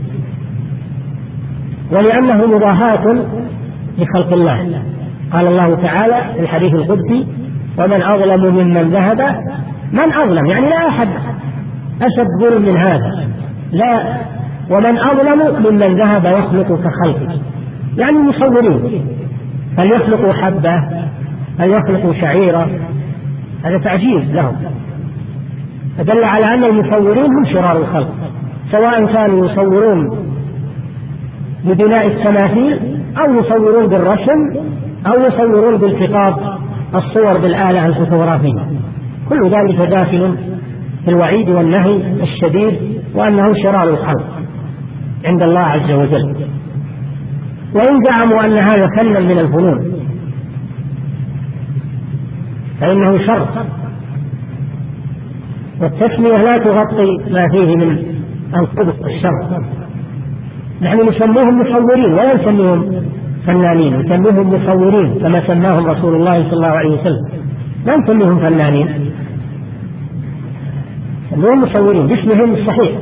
Speaker 2: ولأنه مضاهاة لخلق الله. قال الله تعالى في الحديث القدسي: ومن أظلم ممن ذهب، من أظلم يعني لا أحد أشد ظلم من هذا، لا، ومن أظلم ممن ذهب يخلق كخلقه، يعني المصورين هل يخلقوا حبة، هل يخلقوا شعيرة، هذا تعجيز لهم. فدل على أن المصورين هم شرار الخلق، سواء كانوا يصورون ببناء التماثيل أو يصورون بالرسم أو يصورون بالتقاط الصور بالآلة الفوتوغرافية، كل ذلك داخل في الوعيد والنهي الشديد، وأنه شرار الخلق عند الله عز وجل. وإن زعموا أن هذا فن من الفنون فإنه شر، والتسمية لا تغطي ما فيه من الخبث والشر. نحن نسميهم مصورين ولا نسميهم فنانين، نسميهم مصورين كما سماهم رسول الله صلى الله عليه وسلم، لا نسميهم فنانين، نسميهم مصورين باسمهم الصحيح.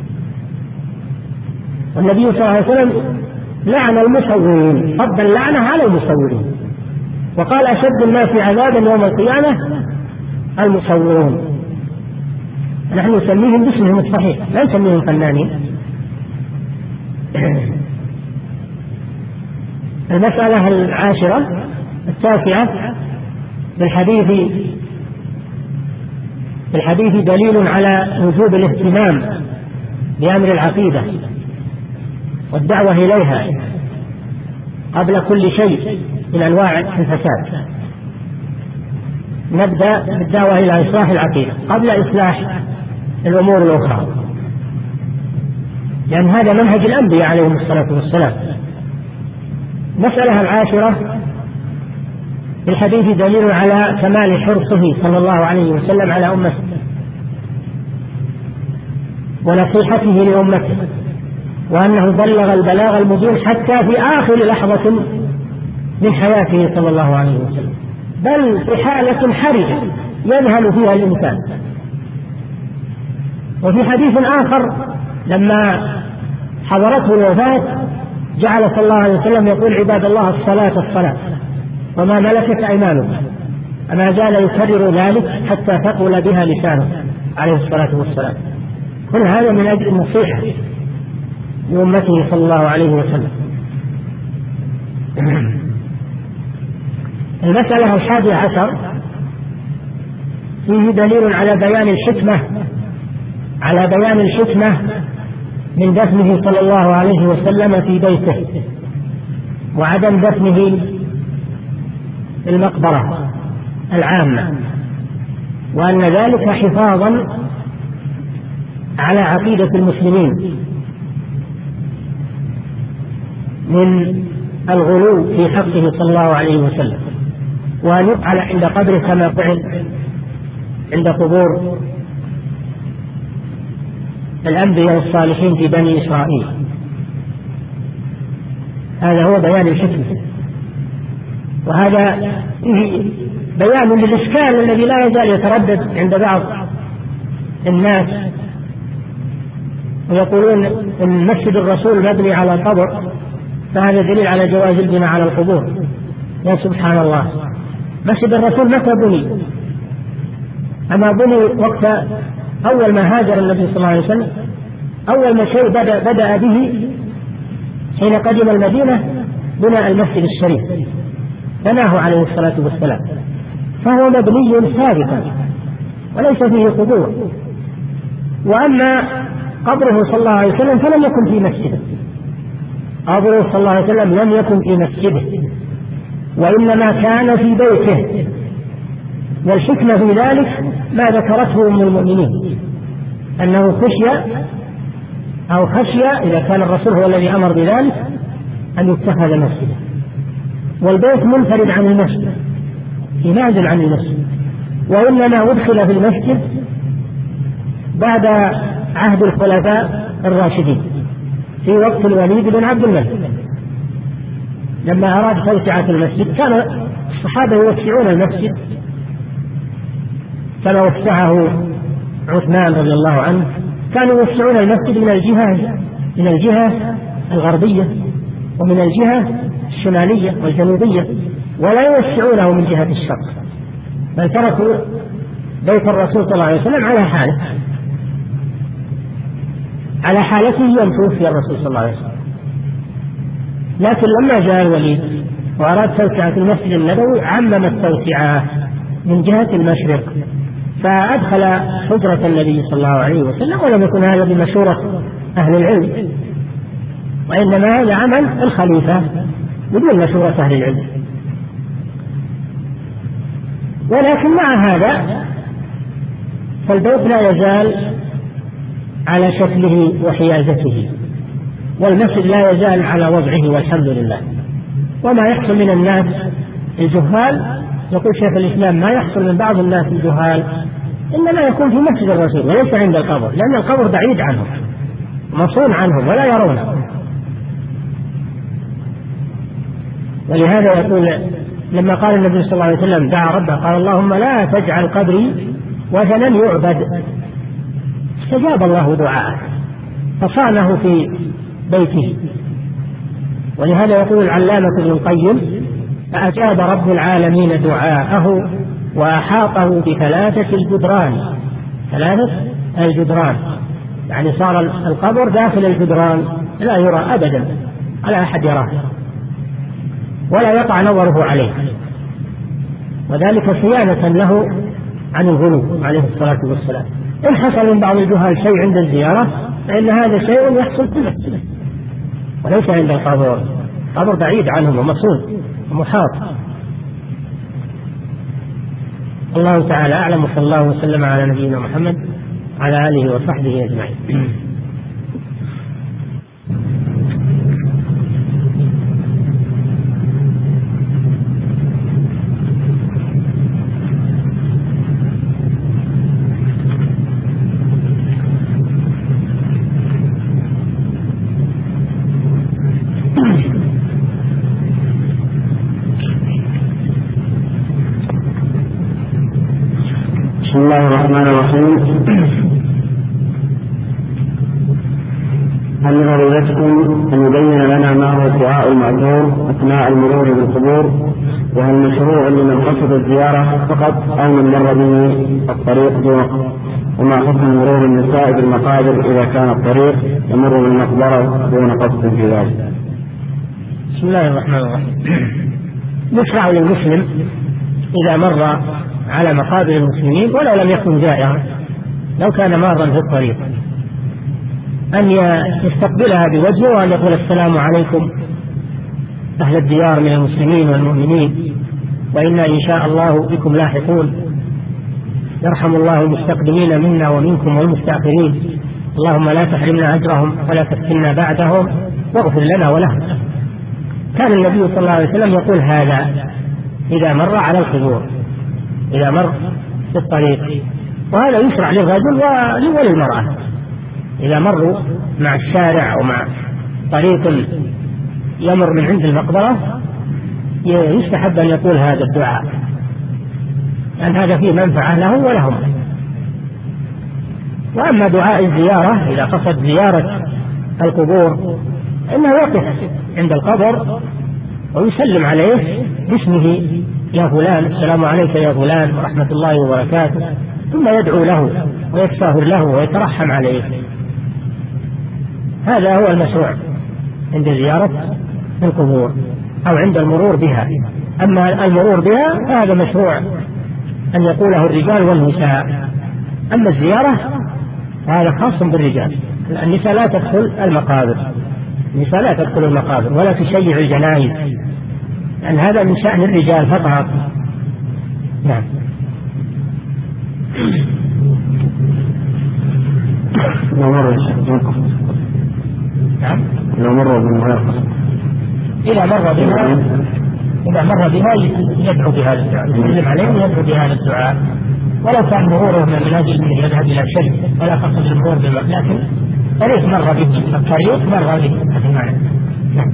Speaker 2: والنبي صلى الله عليه وسلم لعن المصورين، رد اللعنة على المصورين، وقال: أشد الناس عذابا يوم القيامة المصورون. نحن نسميهم باسمهم الصحيح لا نسميهم فنانين. المسألة العاشرة التاسعة بالحديث بالحديث دليل على وجوب الاهتمام بأمر العقيدة والدعوة إليها قبل كل شيء من أنواع الفساد. نبدأ بالدعوة إلى إصلاح العقيدة قبل إصلاح الأمور الأخرى، لأن هذا منهج الأنبياء عليهم الصلاة والسلام. المسألة العاشرة في الحديث دليل على كمال حرصه صلى الله عليه وسلم على أمته ونصيحته لأمته، وأنه بلغ البلاغ المبين حتى في آخر لحظة من حياته صلى الله عليه وسلم، بل في حالة حرجة يذهل فيها الإنسان. وفي حديث آخر لما حضرته الوفاة جعل صلى الله عليه وسلم يقول: عباد الله الصلاة الصلاة وما ملكت أيمانكم، أما زال يكرر ذلك حتى ثقل بها لسانه عليه الصلاة والسلام. كل هذا من أجل النصيحة لأمته صلى الله عليه وسلم. المسألة الحادية عشر فيه دليل على بيان الحكمة على بيان الحكمة من دفنه صلى الله عليه وسلم في بيته وعدم دفنه في المقبرة العامة، وأن ذلك حفاظا على عقيدة المسلمين من الغلو في حقه صلى الله عليه وسلم، وأن يفعل عند قبره كما فعل عند قبور الأنبياء والصالحين في بني إسرائيل. هذا هو بيان الحكمة، وهذا بيان للإشكال الذي لا يزال يتردد عند بعض الناس، ويقولون إن مسجد الرسول مبني على القبر فهذا دليل على جواز البناء على القبور. يا سبحان الله، مسجد الرسول متى بني؟ أما بني وقت أول ما هاجر النبي صلى الله عليه وسلم، أول ما شيء بدأ, بدأ به حين قدم المدينة بناء المسجد الشريف، بناه عليه الصلاة والسلام، فهو مبني سابقا وليس فيه قبور. وأما قبره صلى الله عليه وسلم فلم يكن في مسجده، قبره صلى الله عليه وسلم لم يكن في مسجده، وإنما كان في بيته. والحكمة في ذلك ما ذكرته من المؤمنين، أنه خشي أو خشي إذا كان الرسول هو الذي أمر بذلك أن يتخذ مسجدا، والبيت منفرد عن المسجد في نازل عن المسجد، وإنما أدخل في المسجد بعد عهد الخلفاء الراشدين في وقت الوليد بن عبد الملك، لما أراد توسعة المسجد كان الصحابة يوسعون المسجد كما وسعه عثمان رضي الله عنه، كانوا يوسعون المسجد من الجهة من الجهة الغربية ومن الجهة الشمالية والجنوبية، ولا يوسعونه من جهة الشرق، بل تركوا بيت الرسول صلى الله عليه وسلم على حاله على حالته يوم توفي الرسول صلى الله عليه وسلم. لكن لما جاء الوليد وأراد توسعة المسجد النبوي عمم التوسعة من جهة المشرق، فأدخل حجرة النبي صلى الله عليه وسلم، ولم يكن هذا بمشورة أهل العلم، وإنما هذا عمل الخليفة بدون مشورة أهل العلم. ولكن مع هذا فالبيت لا يزال على شكله وحيازته، والمسجد لا يزال على وضعه والحمد لله. وما يحصل من الناس الجهال، يقول شيخ الإسلام، ما يحصل من بعض الناس الجهال إنما يكون في مسجد الرسول وليس عند القبر، لأن القبر بعيد عنهم مصون عنهم ولا يرونه. ولهذا يقول لما قال النبي صلى الله عليه وسلم دعا ربه قال اللهم لا تجعل قبري وثنا يعبد، استجاب الله دعاءه فصانه في بيته. ولهذا يقول العلامة ابن القيم فأجاب رب العالمين دعاءه وأحاطه بثلاثة الجدران، ثلاثة الجدران يعني صار القبر داخل الجدران لا يرى أبدا ولا أحد يراه ولا يقع نظره عليه، وذلك صيانة له عن الغلو عليه الصلاة والسلام. إن حصل من بعض الجهال شيء عند الزيارة فإن هذا شيء يحصل في المسجد وليس عند القبر، القبر بعيد عنهم ومصون ومحاط. الله تعالى أعلم، وصلى الله وسلم على نبينا محمد وعلى آله وصحبه أجمعين.
Speaker 1: بسم الله الرحمن الرحيم. هل ضرورتكم أن يبين لنا ما هو الدعاء المأثور أثناء المرور بالقبور، وهل مشروع لمن قصد الزيارة فقط أو من مر به الطريق دونه، وما حكم مرور النساء بالمقابر إذا كان الطريق يمر بالمقبرة دون قصد في ذلك؟
Speaker 2: بسم الله الرحمن الرحيم. يشرع للمسلم إذا مر على مقابر المسلمين ولو لم يكن زائرا، لو كان مارا في الطريق، أن يستقبلها بوجهه وأن يقول السلام عليكم أهل الديار من المسلمين والمؤمنين، وإنا إن شاء الله بكم لاحقون، يرحم الله المستقدمين منا ومنكم والمستأخرين، اللهم لا تحرمنا أجرهم ولا تفتنا بعدهم واغفر لنا ولهم. كان النبي صلى الله عليه وسلم يقول هذا إذا مر على القبور، إذا مر في الطريق، وهذا يشرع للرجل وللمرأة إذا مروا مع الشارع أو مع طريق يمر من عند المقبرة يستحب أن يقول هذا الدعاء، لأن هذا فيه منفعة له ولهم. وأما دعاء الزيارة إذا قصد زيارة القبور إنه يقف عند القبر ويسلم عليه باسمه: يا فلان، السلام عليك يا فلان ورحمة الله وبركاته، ثم يدعو له ويستغفر له ويترحم عليه. هذا هو المشروع عند زيارة القبور أو عند المرور بها. أما المرور بها هذا مشروع أن يقوله الرجال والنساء، أما الزيارة هذا خاص بالرجال. النساء لا تدخل المقابر، النساء لا تدخل المقابر ولا تشيع الجنائز، لأن هذا من شأن الرجال فقط. نعم.
Speaker 1: لو مر
Speaker 2: نعم
Speaker 1: لو مر بالمغرب
Speaker 2: إذا مر بها إذا مر بها يدعو بهذا الدعاء، يسلم عليه ويدعو بهذا الدعاء، ولو كان مروره من أجل أن يذهب إلى شيء ولا قصد المرور بالمغرب، لكن طريق مر به، الطريق مر به. نعم.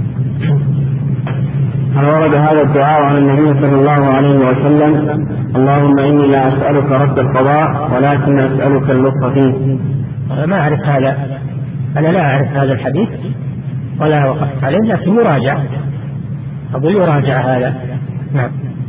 Speaker 1: هل ورد هذا الدعاء عن النبي صلى الله عليه وسلم: اللهم إني لا أسألك رد القضاء ولكن أسألك اللطف فيه؟
Speaker 2: ما أعرف هذا، أنا لا أعرف هذا الحديث ولا وقفت عليه، لكن يراجع، أقول يراجع هذا. نعم.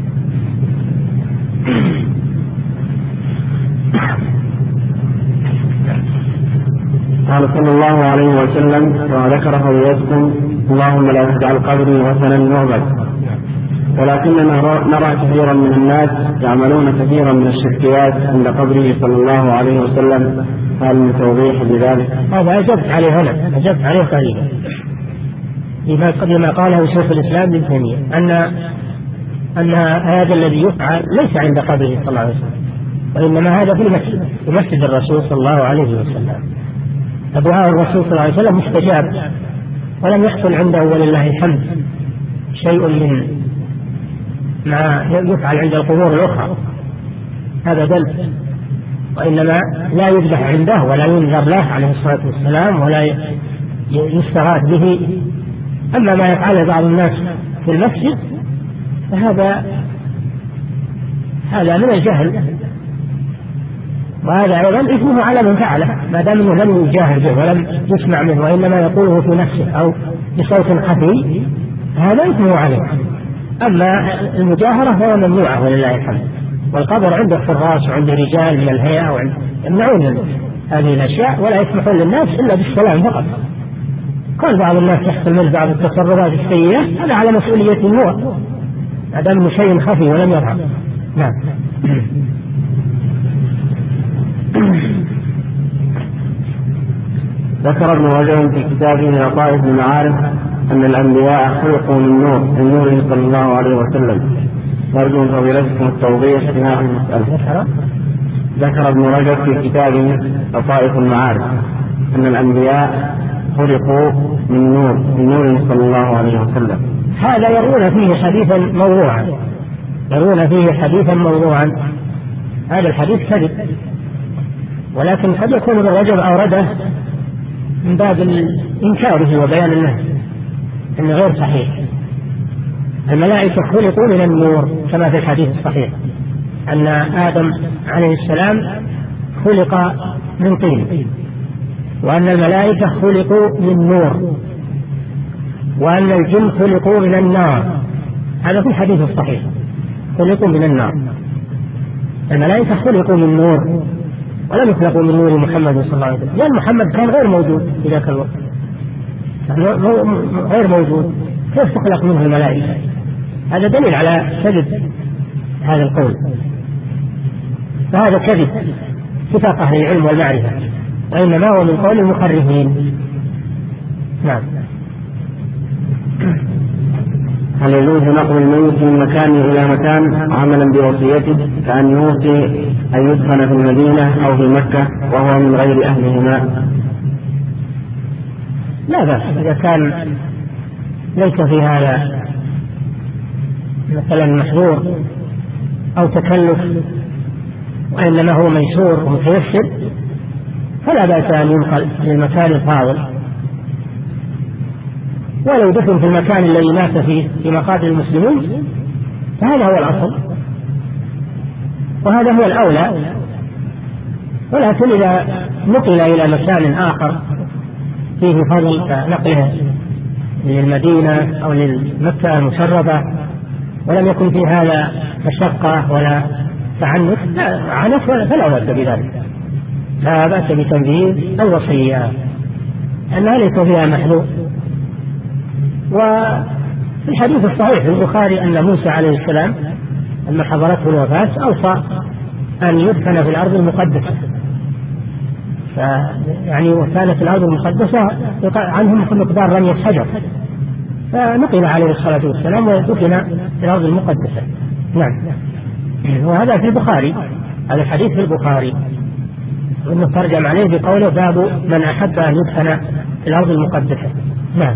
Speaker 1: قال صلى الله عليه وسلم وذكر فضيلتكم: اللهم لا تجعل قبري وثنا يعبد. ولكننا نرى كثيرا من الناس يعملون كثيرا من الشركيات عند قبره صلى الله عليه وسلم، هل من توضيح بذلك؟
Speaker 2: هذا أجبت عليه هنا، أجبت عليه قريبا لما قاله شيخ الإسلام ابن تيمية أن أن هذا الذي يفعل ليس عند قبره صلى الله عليه وسلم، وإنما هذا في المسجد، في مسجد الرسول صلى الله عليه وسلم. دعاء الرسول صلى الله عليه وسلم مستجاب، ولم يحصل عنده ولله الحمد شيء من ما يفعل عند القبور الأخرى، هذا دل، وإنما لا يذبح عنده ولا ينذر له عليه الصلاة والسلام ولا يستغاث به. أما ما يفعله بعض الناس في المسجد فهذا هذا من الجهل، وهذا أيضا إثمه على من فعله ما دام أنه لم يجاهر به ولم يسمع منه وإنما يقوله في نفسه أو بصوت خفي، هذا إثمه عليه. أما المجاهرة فهو ممنوعة ولله الحمد، والقبر عنده حراس وعنده رجال من الهيئة يمنعون هذه الأشياء ولا يسمحون للناس إلا بالسلام فقط. كل بعض الناس يحصل منه بعض التصرفات السيئة، هذا على مسؤوليته هو ما دام أنه شيء خفي ولم يظهر. نعم.
Speaker 1: ذكر ابن رجب في كتابه لطائف المعارف أن الأنبياء خلقوا من نور من نوره صلى الله عليه وسلم، نرجو من فضيلتكم التوضيح في هذه المسألة. ذكر ابن رجب في كتابه لطائف المعارف أن الأنبياء خلقوا من نور من نوره صلى الله عليه وسلم.
Speaker 2: هذا يرون فيه حديثا موضوعا، يرون فيه حديثا موضوعا، هذا الحديث كذب، ولكن قد يكون ابن رجب أورده من باب إنكاره وبيان النهي إنه غير صحيح. الملائكة خلقوا من النور كما في الحديث الصحيح أن آدم عليه السلام خلق من طين، وأن الملائكة خلقوا من نور، وأن الجن خلقوا من النار. هذا في الحديث الصحيح، خلقوا من النار. الملائكة خلقوا من نور ولم يخلقوا من نور محمد صلى الله عليه وسلم، لأن محمد كان غير موجود في ذاك الوقت، غير موجود، كيف تخلق منه الملائكة؟ هذا دليل على كذب هذا القول، فهذا كذب اتفاق أهل العلم والمعرفة، وإنما هو من قول المخرفين. نعم.
Speaker 1: هل يجوز نقل الميت من مكان إلى مكان عملا بوصيته كأن يوصي أن يدفن في المدينة أو في مكة وهو من غير أهلهما؟
Speaker 2: لا بأس إذا كان ليس في هذا مثلا محظور أو تكلف، وإنما هو ميسور ومتيسر، فلا بأس أن ينقل للمكان الفاضل، ولو دفن في المكان الذي مات فيه في مقابر المسلمين فهذا هو الأصل وهذا هو الأولى. ولكن إذا نقل إلى مكان آخر فيه فضل كنقله للمدينة أو للمكة المشرفة ولم يكن في هذا مشقة ولا تعنت عنف فلا بأس بذلك، لا بأس بتنفيذ الوصية أنها ليس فيها محذور. وفي الحديث الصحيح في البخاري أن موسى عليه السلام لما حضرته الوفاة أوصى أن يدفن في الأرض المقدسة، يعني وكانت الأرض المقدسة عنهم مقدار رمية حجر، فنقل عليه الصلاة والسلام ودفن في الأرض المقدسة. نعم، وهذا في البخاري، هذا الحديث في البخاري، وإنه ترجم عليه بقوله باب من أحب أن يدفن في الأرض المقدسة. نعم.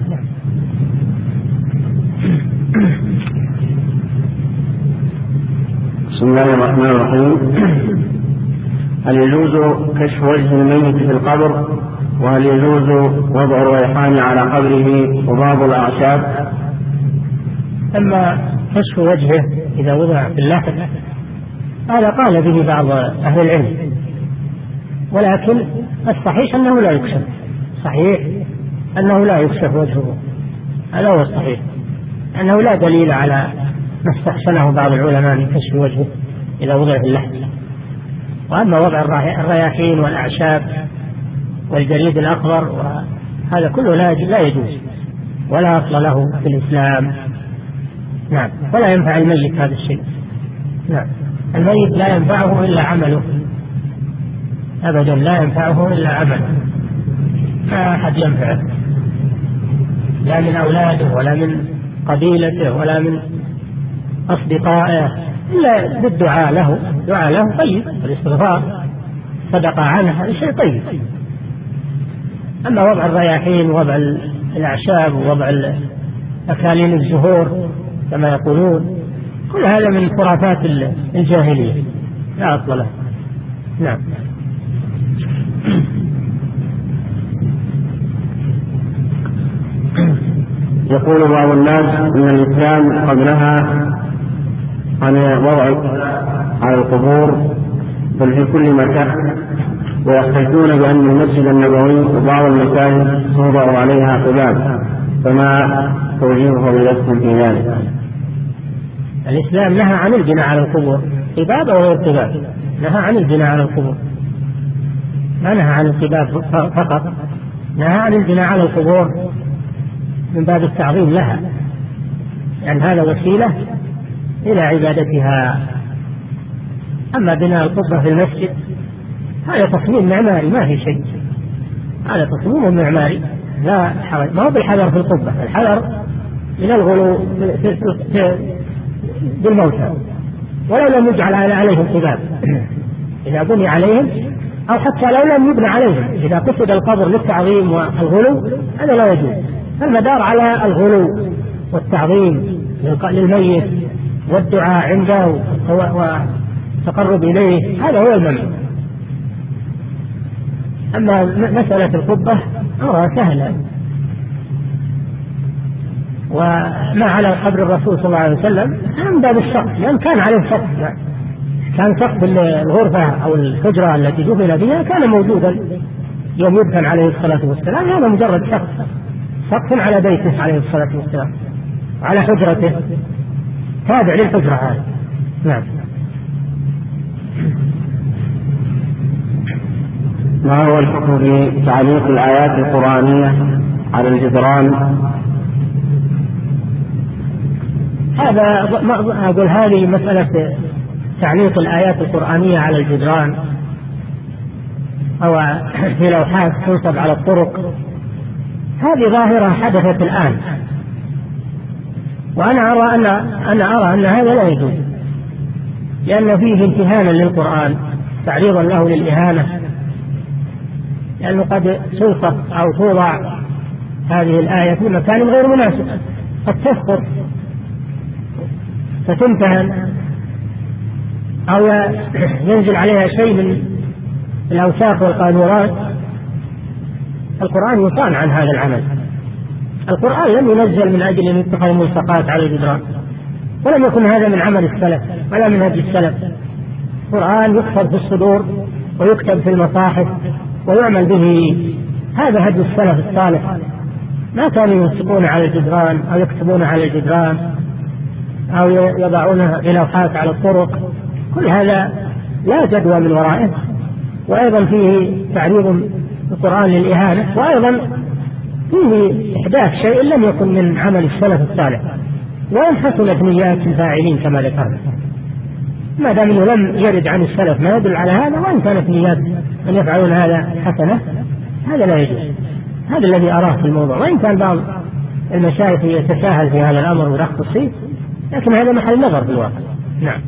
Speaker 1: بسم الله الرحمن الرحيم. هل يجوز كشف وجه الميت في القبر؟ وهل يجوز وضع الريحان على قبره وبعض الأعشاب؟
Speaker 2: أما كشف وجهه إذا وضع في اللحد هذا قال به بعض أهل العلم، ولكن الصحيح أنه لا يكشف، صحيح أنه لا يكشف وجهه، هذا هو الصحيح، أنه لا دليل على ما استحسنه بعض العلماء من كشف وجهه إذا وضع في اللحد. وأما وضع الرياحين والأعشاب والجريد الأخضر وهذا كله لا يجوز ولا أصل له في الإسلام. نعم، ولا ينفع الميت هذا الشيء. نعم، الميت لا ينفعه إلا عمله، أبدا لا ينفعه إلا عمله، ما أحد ينفعه لا من أولاده ولا من قبيلته ولا من أصدقائه إلا بالدعاء له، دعاء له طيب، الاستغفار صدقة عنه هذا شيء طيب. أما وضع الرياحين ووضع الأعشاب ووضع أكاليل الزهور كما يقولون كل هذا من خرافات الجاهلية لا أصل له. نعم.
Speaker 1: يقول بعض الناس إن الإسلام قد نهى عن وضع على القبور بل في كل مكان، ويحتجون بأن المسجد النبوي وبعض المساجد توضع عليها قباب، فما توجيه فضيلتكم في ذلك؟
Speaker 2: الإسلام نهى عن البناء على القبور، قباب أو غير قباب، نهى عن البناء على القبور، ما نهى عن القباب فقط، نهى عن البناء على القبور من باب التعظيم لها، لأن هذا وسيلة إلى عبادتها. أما بناء القبة في المسجد هذا تصميم معماري ما في شيء، هذا تصميم معماري لا حرج، ما هو بالحذر في القبة، الحذر من الغلو بالموتى، ولو لم يجعل عليهم قباب إذا بني عليهم، أو حتى لو لم يبنى عليهم إذا قصد القبر للتعظيم والغلو هذا لا يجوز. المدار على الغلو والتعظيم للميت والدعاء عنده والتقرب إليه هذا هو الممنوع. أما مسألة القبة أمرها سهلة، وما على قبر الرسول صلى الله عليه وسلم من باب السقف، لأن كان عليه سقف، كان سقف الغرفة أو الحجرة التي دفن فيها كان موجودا يوم يدفن عليه الصلاة والسلام، هذا مجرد سقف، سقف على بيته عليه الصلاة والسلام على حجرته تابع للحجرة هذه. نعم.
Speaker 1: ما هو الحكم في تعليق الآيات القرآنية على الجدران؟
Speaker 2: هذا ما أقول هذه مسألة تعليق الآيات القرآنية على الجدران أو في لوحات تنصب على الطرق، هذه ظاهرة حدثت الآن، وأنا أرى أن أنا أرى أن هذا لا يجوز، لأن فيه امتهانا للقرآن، تعريضا له للإهانة، لأنه قد تلصق أو توضع هذه الآية في مكان غير مناسب، قد تسقط فتمتهن أو ينزل عليها شيء من الأوساخ والقاذورات، القرآن يصان عن هذا العمل. القرآن لم ينزل من أجل أن يتخذ ملصقات على الجدران، ولم يكن هذا من عمل السلف ولا من هدي السلف. القرآن يكتب في الصدور ويكتب في المصاحف ويعمل به، هذا هدي السلف الصالح. ما كانوا يلصقون على الجدران أو يكتبون على الجدران أو يضعون بلوحات على الطرق، كل هذا لا جدوى من ورائه. وأيضا فيه تعريض القرآن للإهانة، وأيضا فيه إحداث شيء لم يكن من عمل السلف الصالح، وإن حصلت نيات الفاعلين كما ذكرنا، ما دام أنه لم يرد عن السلف ما يدل على هذا، وإن كانت نيات أن يفعلون هذا حسنة هذا لا يجوز. هذا الذي أراه في الموضوع، وإن كان بعض المشايخ يتساهل في هذا الأمر ويرخص فيه، لكن هذا محل نظر في الواقع. نعم.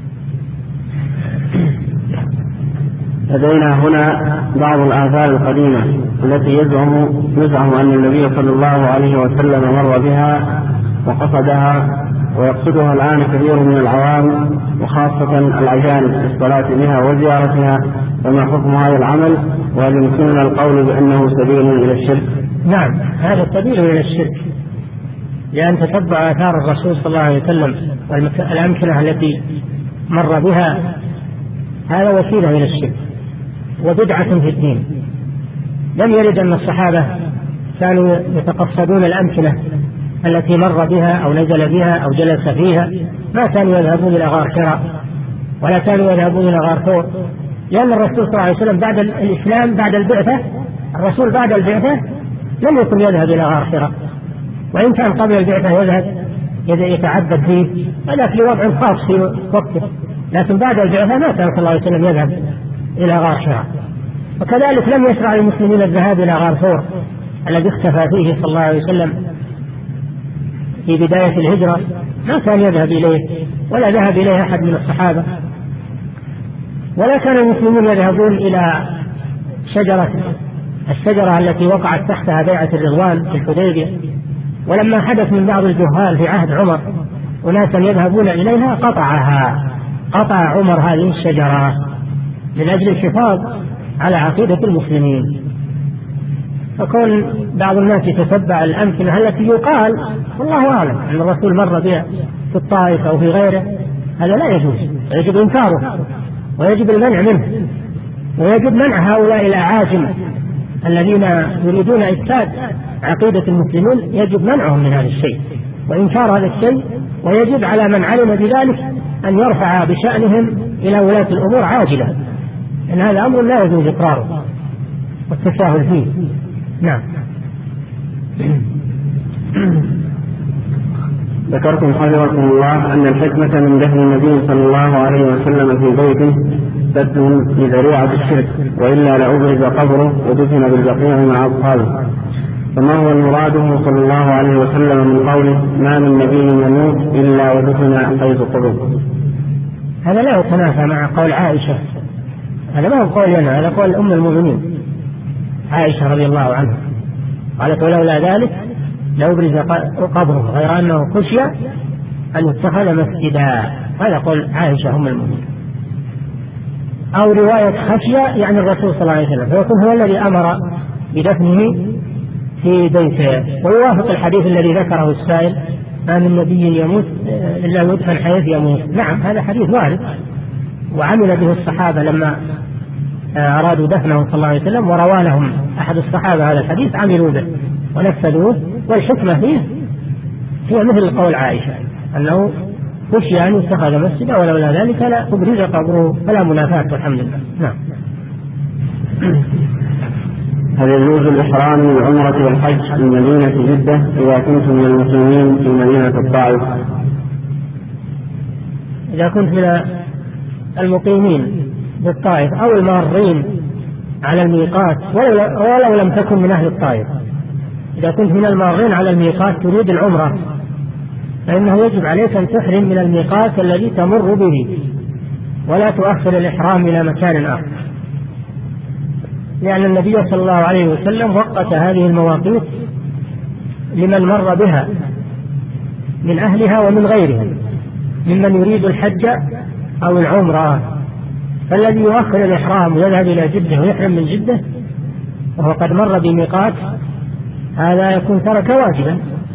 Speaker 1: لدينا هنا بعض الآثار القديمة التي يزعم يزعم أن النبي صلى الله عليه وسلم مر بها وقصدها، ويقصدها الآن كثير من العوام وخاصة الأجانب في الصلاة بها وزيارتها، وما حكم هذا العمل؟ وهل يمكننا القول بأنه سبيل إلى الشرك؟
Speaker 2: نعم، هذا سبيل إلى الشرك، لأن تتبع آثار الرسول صلى الله عليه وسلم والأمكنة التي مر بها هذا وسيلة إلى الشرك وبدعة في الدين. لم يرد أن الصحابة كانوا يتقصدون الأمكنة التي مر بها أو نزل بها أو جلس فيها، ما كانوا يذهبون إلى غار حراء ولا كانوا يذهبون إلى غار ثور، لأن الرسول صلى الله عليه وسلم بعد الإسلام بعد البعثة الرسول بعد البعثة لم يكن يذهب إلى غار حراء، وإن كان قبل البعثة يذهب يتعبد فيه، هذا في وضع خاص في وقته، لكن بعد البعثة ما كان صلى الله عليه وسلم يذهب إلى غار حراء. وكذلك لم يشرع للمسلمين الذهاب إلى غار ثور الذي اختفى فيه صلى الله عليه وسلم في بداية الهجرة، ما كان يذهب إليه ولا ذهب إليه أحد من الصحابة. ولا كان المسلمون يذهبون إلى شجرة الشجرة التي وقعت تحتها بيعة الرضوان في الحديبية، ولما حدث من بعض الجهال في عهد عمر أناسا يذهبون إليها قطعها قطع عمر هذه الشجرة من أجل الحفاظ على عقيدة المسلمين. فكون بعض الناس يتتبع الأمكنة التي يقال والله أعلم أن الرسول مر بها في الطائف أو في غيره، هذا لا يجوز، يجب إنكاره ويجب المنع منه، ويجب منع هؤلاء الأعاجم الذين يريدون إفساد عقيدة المسلمين، يجب منعهم من هذا الشيء وإنكار هذا الشيء، ويجب على من علم بذلك أن يرفع بشأنهم إلى ولاة الأمور عاجلة، إن هذا أمر لا يجوز إقراره والتساهل فيه. نعم.
Speaker 1: ذكرتم حفظكم الله أن الحكمة من دفن النبي صلى الله عليه وسلم في بيته سد لذريعة الشرك، وإلا لأبرز قبره ودفن بالبقيع مع أصحابه. فما هو المراده صلى الله عليه وسلم من قوله ما من نبي يموت إلا ودفن حيث قبر؟
Speaker 2: هذا لا يتنافى مع قول عائشة، هذا ما هو قول لنا، هذا قول أم المؤمنين عائشة رضي الله عنها، قالت ولولا ذلك لأبرز قبره، غير أنه خشي أن يتخذ مسجدا، هذا قول عائشة أم المؤمنين. أو رواية خشية يعني الرسول صلى الله عليه وسلم، فيكون هو الذي أمر بدفنه في بيته، ويوافق الحديث الذي ذكره السائل ما من نبي يموت إلا يدفن حيث يموت. نعم، هذا حديث وارد وعمل به الصحابة لما أرادوا دفنه صلى الله عليه وسلم، وروى لهم أحد الصحابة هذا الحديث عملوا به ونفذوه. والحكمة فيه هي مثل قول عائشة أنه خشي أن يتخذ مسجدا ولولا ذلك لا أبرز قبره، فلا منافاة والحمد لله. نعم.
Speaker 1: هل يجوز الإحرام بالعمرة والحج من مدينة جدة إذا كنت من المسلمين في مدينة الطائف؟
Speaker 2: إذا كنت من المقيمين بالطائف أو المارين على الميقات ولو لم تكن من أهل الطائف، إذا كنت من المارين على الميقات تريد العمرة فإنه يجب عليك أن تحرم من الميقات الذي تمر به، ولا تؤخر الإحرام إلى مكان آخر، لأن النبي صلى الله عليه وسلم وقت هذه المواقيت لمن مر بها من أهلها ومن غيرهم ممن يريد الحج أو العمرة. فالذي يؤخر الإحرام ويذهب إلى جدة ويحرم من جدة وهو قد مر بميقات هذا يكون ترك واجبا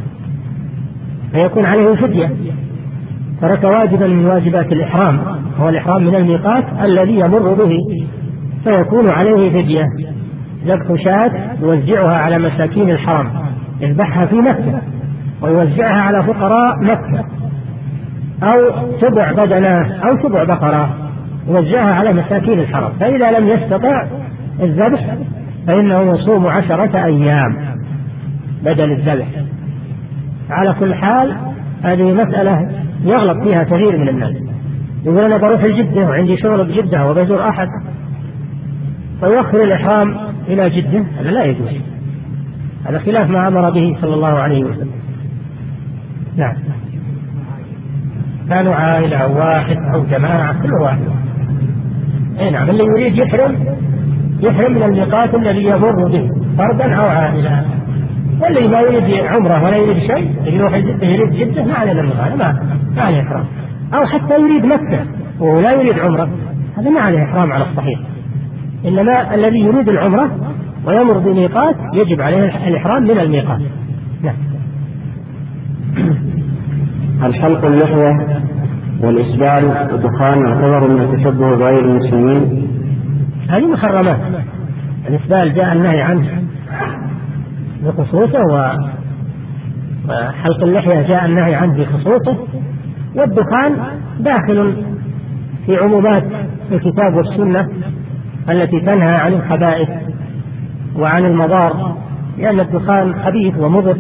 Speaker 2: فيكون عليه فدية، ترك واجبا من واجبات الإحرام هو الإحرام من الميقات الذي يمر به، فيكون عليه فدية ذبح شاة يوزعها على مساكين الحرم، يذبحها في مكة ويوزعها على فقراء مكة، أو سبع بدنة أو سبع بقرة يوزعها على مساكين الحرم. فإذا لم يستطع الذبح فإنه يصوم عشرة أيام بدل الذبح. على كل حال هذه مسألة يغلط فيها كثير من الناس، يقول أنا بروح الجدة وعندي شغل بجدة وبزور أحد فيؤخر الإحرام إلى جدة، هذا لا يجوز، هذا خلاف ما أمر به صلى الله عليه وسلم. نعم، كانوا عائلة أو واحد أو جماعة كل واحد. أي نعم، اللي يريد يحرم يحرم من الميقات الذي يمر به فردا أو عائلة، واللي ما يريد عمره ولا يريد شيء يروح الجدة يريد جدة ما عليه المغالة، ما ما عليه إحرام. أو حتى يريد مكة ولا يريد عمره هذا ما عليه إحرام على الصحيح، إنما الذي يريد العمرة ويمر بميقات يجب عليه الإحرام من الميقات. نعم.
Speaker 1: الحلق اللحية والإسبال ودخان يعتبر من التشبه بغير المسلمين؟
Speaker 2: هذه محرمات. الإسبال جاء النهي عنه بخصوصه، وحلق اللحية جاء النهي عنه بخصوصه، والدخان داخل في عمومات الكتاب والسنة التي تنهى عن الخبائث وعن المضار، لأن الدخان خبيث ومضر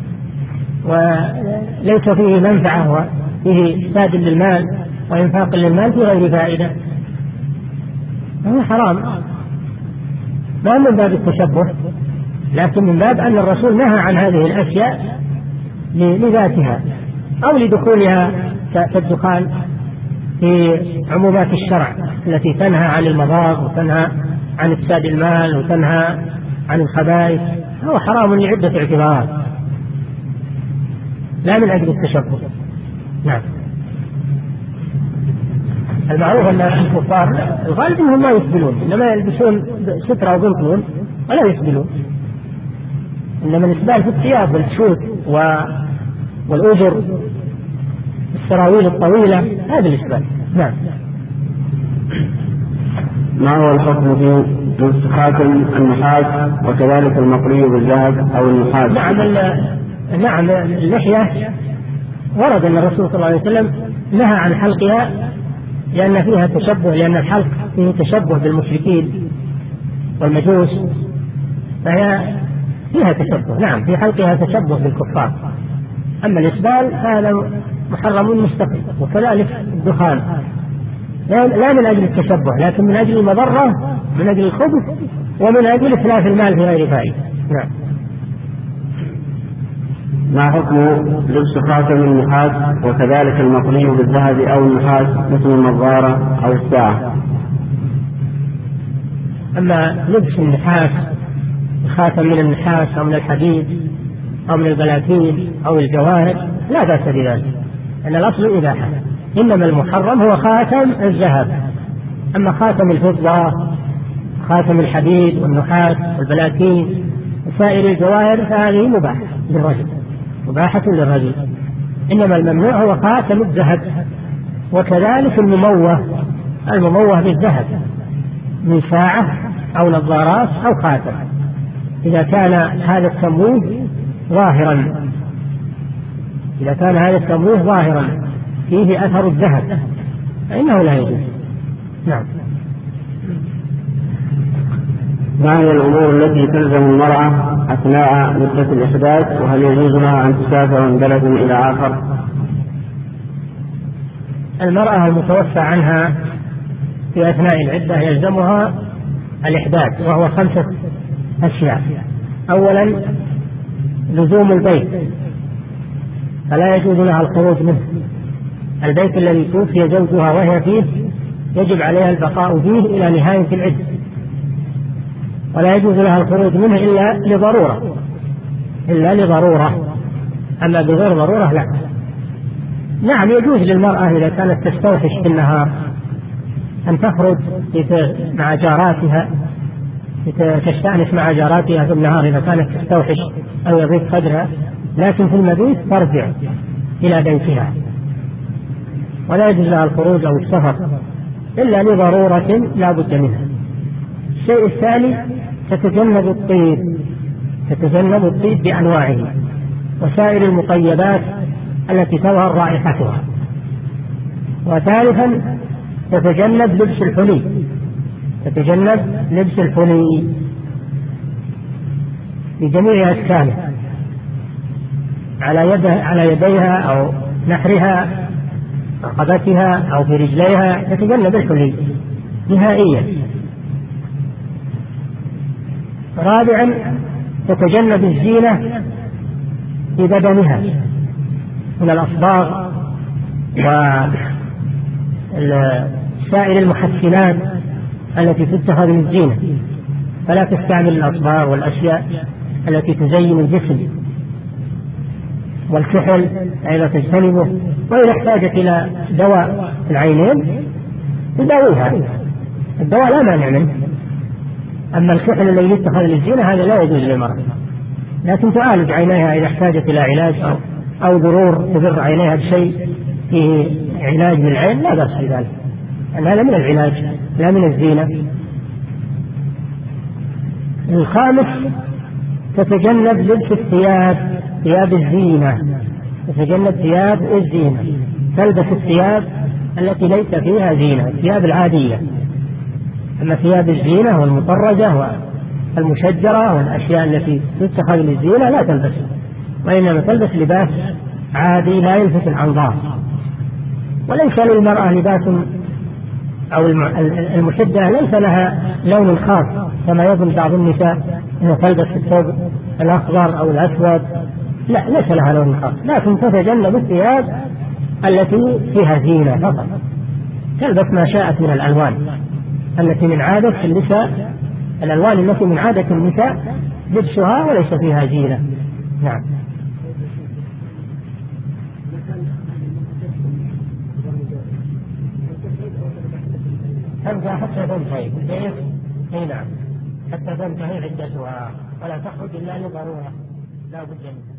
Speaker 2: وليس فيه منفعة وفيه إفساد للمال وإنفاق للمال في غير فائدة، هو حرام. ما من باب التشبه، لكن من باب أن الرسول نهى عن هذه الأشياء لذاتها أو لدخولها كالدخان في عمومات الشرع التي تنهى عن المضار وتنهى عن إفساد المال وتنهى عن الخبائث، هو حرام لعدة اعتبارات لا من أجل التشبه. نعم. المعروف أن الكفار الغالب أنهم ما يسبلون، إنما يلبسون سترة وبنطلون ولا يسبلون، إنما الإسبال في الثياب والشوت والأجر السراويل الطويلة هذا الإسبال. نعم.
Speaker 1: ما هو الحكم في لبس خاتم النحاس وكذلك المقلي بالذهب أو النحاس؟
Speaker 2: نعم نعم اللحية ورد أن الرسول صلى الله عليه وسلم نهى عن حلقها لأن فيها تشبه، لأن الحلق فيه تشبه بالمشركين والمجوس، فهي فيها تشبه. نعم، في حلقها تشبه بالكفار. أما الإسبال فهذا محرم مستقل، وكذلك الدخان لا من أجل التشبه لكن من أجل المضرة، من أجل الخبث، ومن أجل إتلاف المال في غير فائدة. نعم.
Speaker 1: ما حكم لبس خاتم النحاس وكذلك المقلي بالذهب أو النحاس مثل النظارة أو الساعة؟
Speaker 2: أما لبس النحاس خاتم من النحاس أو من الحديد أو من البلاتين أو الجواهر لا بأس بذلك، أن الأصل إباحة، إنما المحرم هو خاتم الذهب. أما خاتم الفضة خاتم الحديد والنحاس والبلاتين وسائر الجواهر فهذه مباحة للرجل، مباحة للرجل، إنما الممنوع هو خاتم الذهب. وكذلك المموه المموه بالذهب من ساعة أو نظارات أو خاتم، إذا كان هذا التمويه ظاهرا إذا كان هذا التمويه ظاهرا فيه أثر الذهب فإنه لا يجوز. نعم.
Speaker 1: ما هي الأمور التي تلزم المرأة أثناء مدة الإحداث، وهل يجوز لها أن تسافر من بلد إلى آخر؟
Speaker 2: المرأة المتوفى عنها في أثناء العدة يلزمها الإحداث، وهو خمسة أشياء. أولا لزوم البيت، فلا يجوز لها الخروج منه. البيت الذي توفي زوجها وهي فيه يجب عليها البقاء فيه إلى نهاية العدة، ولا يجوز لها الخروج منه إلا لضرورة إلا لضرورة أما بغير ضرورة لا. نعم يجوز للمرأة إذا كانت تستوحش في النهار أن تخرج مع جاراتها، تستأنس مع جاراتها في النهار إذا كانت تستوحش أو يضيق صدرها، لكن في المبيت ترجع إلى بيتها ولا يجوز لها الخروج أو السفر إلا لضرورة لا بد منها. الشيء الثاني تتجنب الطيب، تتجنب الطيب بأنواعه وسائر المطيبات التي تظهر رائحتها. وثالثا تتجنب لبس الحلي، تتجنب لبس الحلي بجميع أشكاله على يدها على يديها أو نحرها رقبتها أو في رجليها، تتجنب الحلي نهائيا. رابعا تتجنب الزينة في بدنها من الأصباغ وسائر المحسنات التي تتخذ للزينة، فلا تستعمل الأصباغ والأشياء التي تزين الجسم. والكحل أيضا تجتنبه، وإذا احتاجت إلى دواء العينين تداويها، الدواء لا مانع منه. أما الكحل الذي يتخذ للزينة هذا لا يجوز للمرأة، لكن تعالج عينيها إذا احتاجت إلى علاج أو, أو ضرور تضر عينيها بشيء فيه علاج للعين لا بأس بذلك، أن هذا من العلاج لا من الزينة. الخامس تتجنب لبس الثياب، ثياب الزينة، تتجنب ثياب الزينة، تلبس الثياب التي ليس فيها زينة، الثياب العادية. أما ثياب الزينة والمطرجة والمشجرة والأشياء التي تتخذ للزينة لا تلبس، وإنما تلبس لباس عادي لا يلفت الأنظار. وليس للمرأة لباس أو المشدة ليس لها لون خاص كما يظن بعض النساء أنها تلبس الثوب الأخضر أو الأسود، لا، ليس لها لون خاص، لكن تتجنب الثياب التي فيها زينة فقط، تلبس ما شاءت من الألوان التي من عادة النساء، الألوان التي من عادة النساء لبسها وليس فيها زينة. نعم. تنفع حتى تنتهي كيف؟ اي نعم، حتى تنتهي عدتها ولا تخرج الا لضروره لا بد منها.